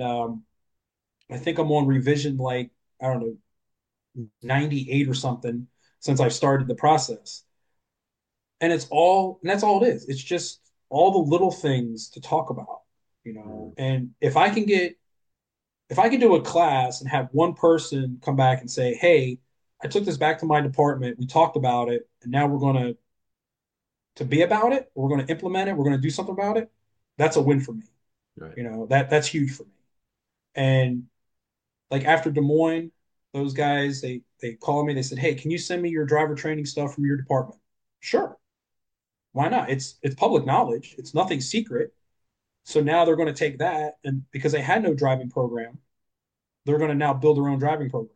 I think I'm on revision like I don't know 98 or something since I started the process. And that's all it is. It's just all the little things to talk about. Mhm. And if I can do a class and have one person come back and say, "Hey, I took this back to my department. We talked about it, and now we're going to be about it. We're going to implement it. We're going to do something about it." That's a win for me. Right. That's huge for me. And like after Des Moines, those guys they called me. They said, "Hey, can you send me your driver training stuff from your department?" Sure, why not? It's public knowledge. It's nothing secret. So now they're going to take that, and because they had no driving program, they're going to now build their own driving program.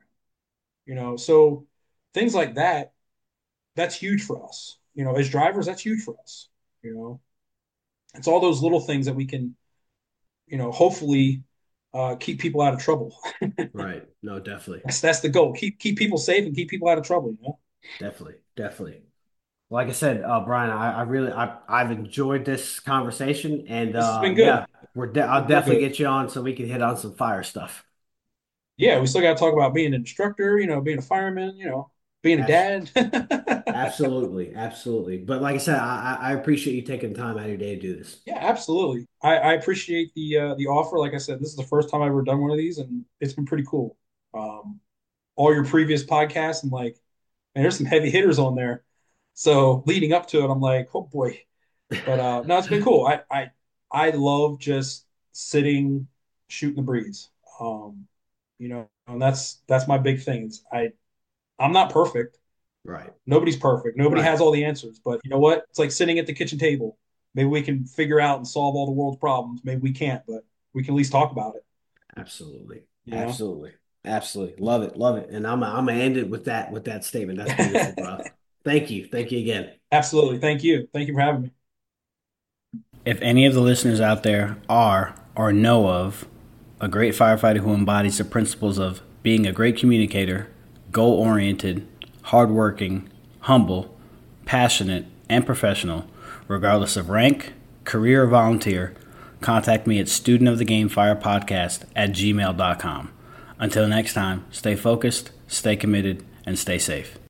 So things like that, that's huge for us. As drivers, that's huge for us. You know, it's all those little things that we can, hopefully keep people out of trouble. Right. No, definitely. That's the goal. Keep people safe and keep people out of trouble. Definitely. Definitely. Like I said, Brian, I've enjoyed this conversation and This has been good. yeah, I'll Real definitely good. get you on so we can hit on some fire stuff. Yeah, we still got to talk about being an instructor. Being a fireman. Being a Abs- dad. Absolutely. Absolutely. But like I said, I appreciate you taking time out of your day to do this. Yeah, absolutely. I appreciate the offer. Like I said, this is the first time I've ever done one of these, and it's been pretty cool. Um, all your previous podcasts, and like, man, there's some heavy hitters on there. So leading up to it, I'm like, oh boy, But no, it's been cool. I love just sitting, shooting the breeze. Um, and that's my big thing. I'm not perfect. Right. Nobody's perfect. Nobody Right. has all the answers. But you know what? It's like sitting at the kitchen table. Maybe we can figure out and solve all the world's problems. Maybe we can't, but we can at least talk about it. Absolutely. You know? Absolutely. Absolutely. Love it. Love it. And I'm gonna end it with that statement. That's beautiful, bro. Thank you. Thank you again. Absolutely. Thank you. Thank you for having me. If any of the listeners out there are or know of a great firefighter who embodies the principles of being a great communicator, goal oriented, hardworking, humble, passionate, and professional, regardless of rank, career, or volunteer, contact me at studentofthegamefirepodcast at gmail.com. Until next time, stay focused, stay committed, and stay safe.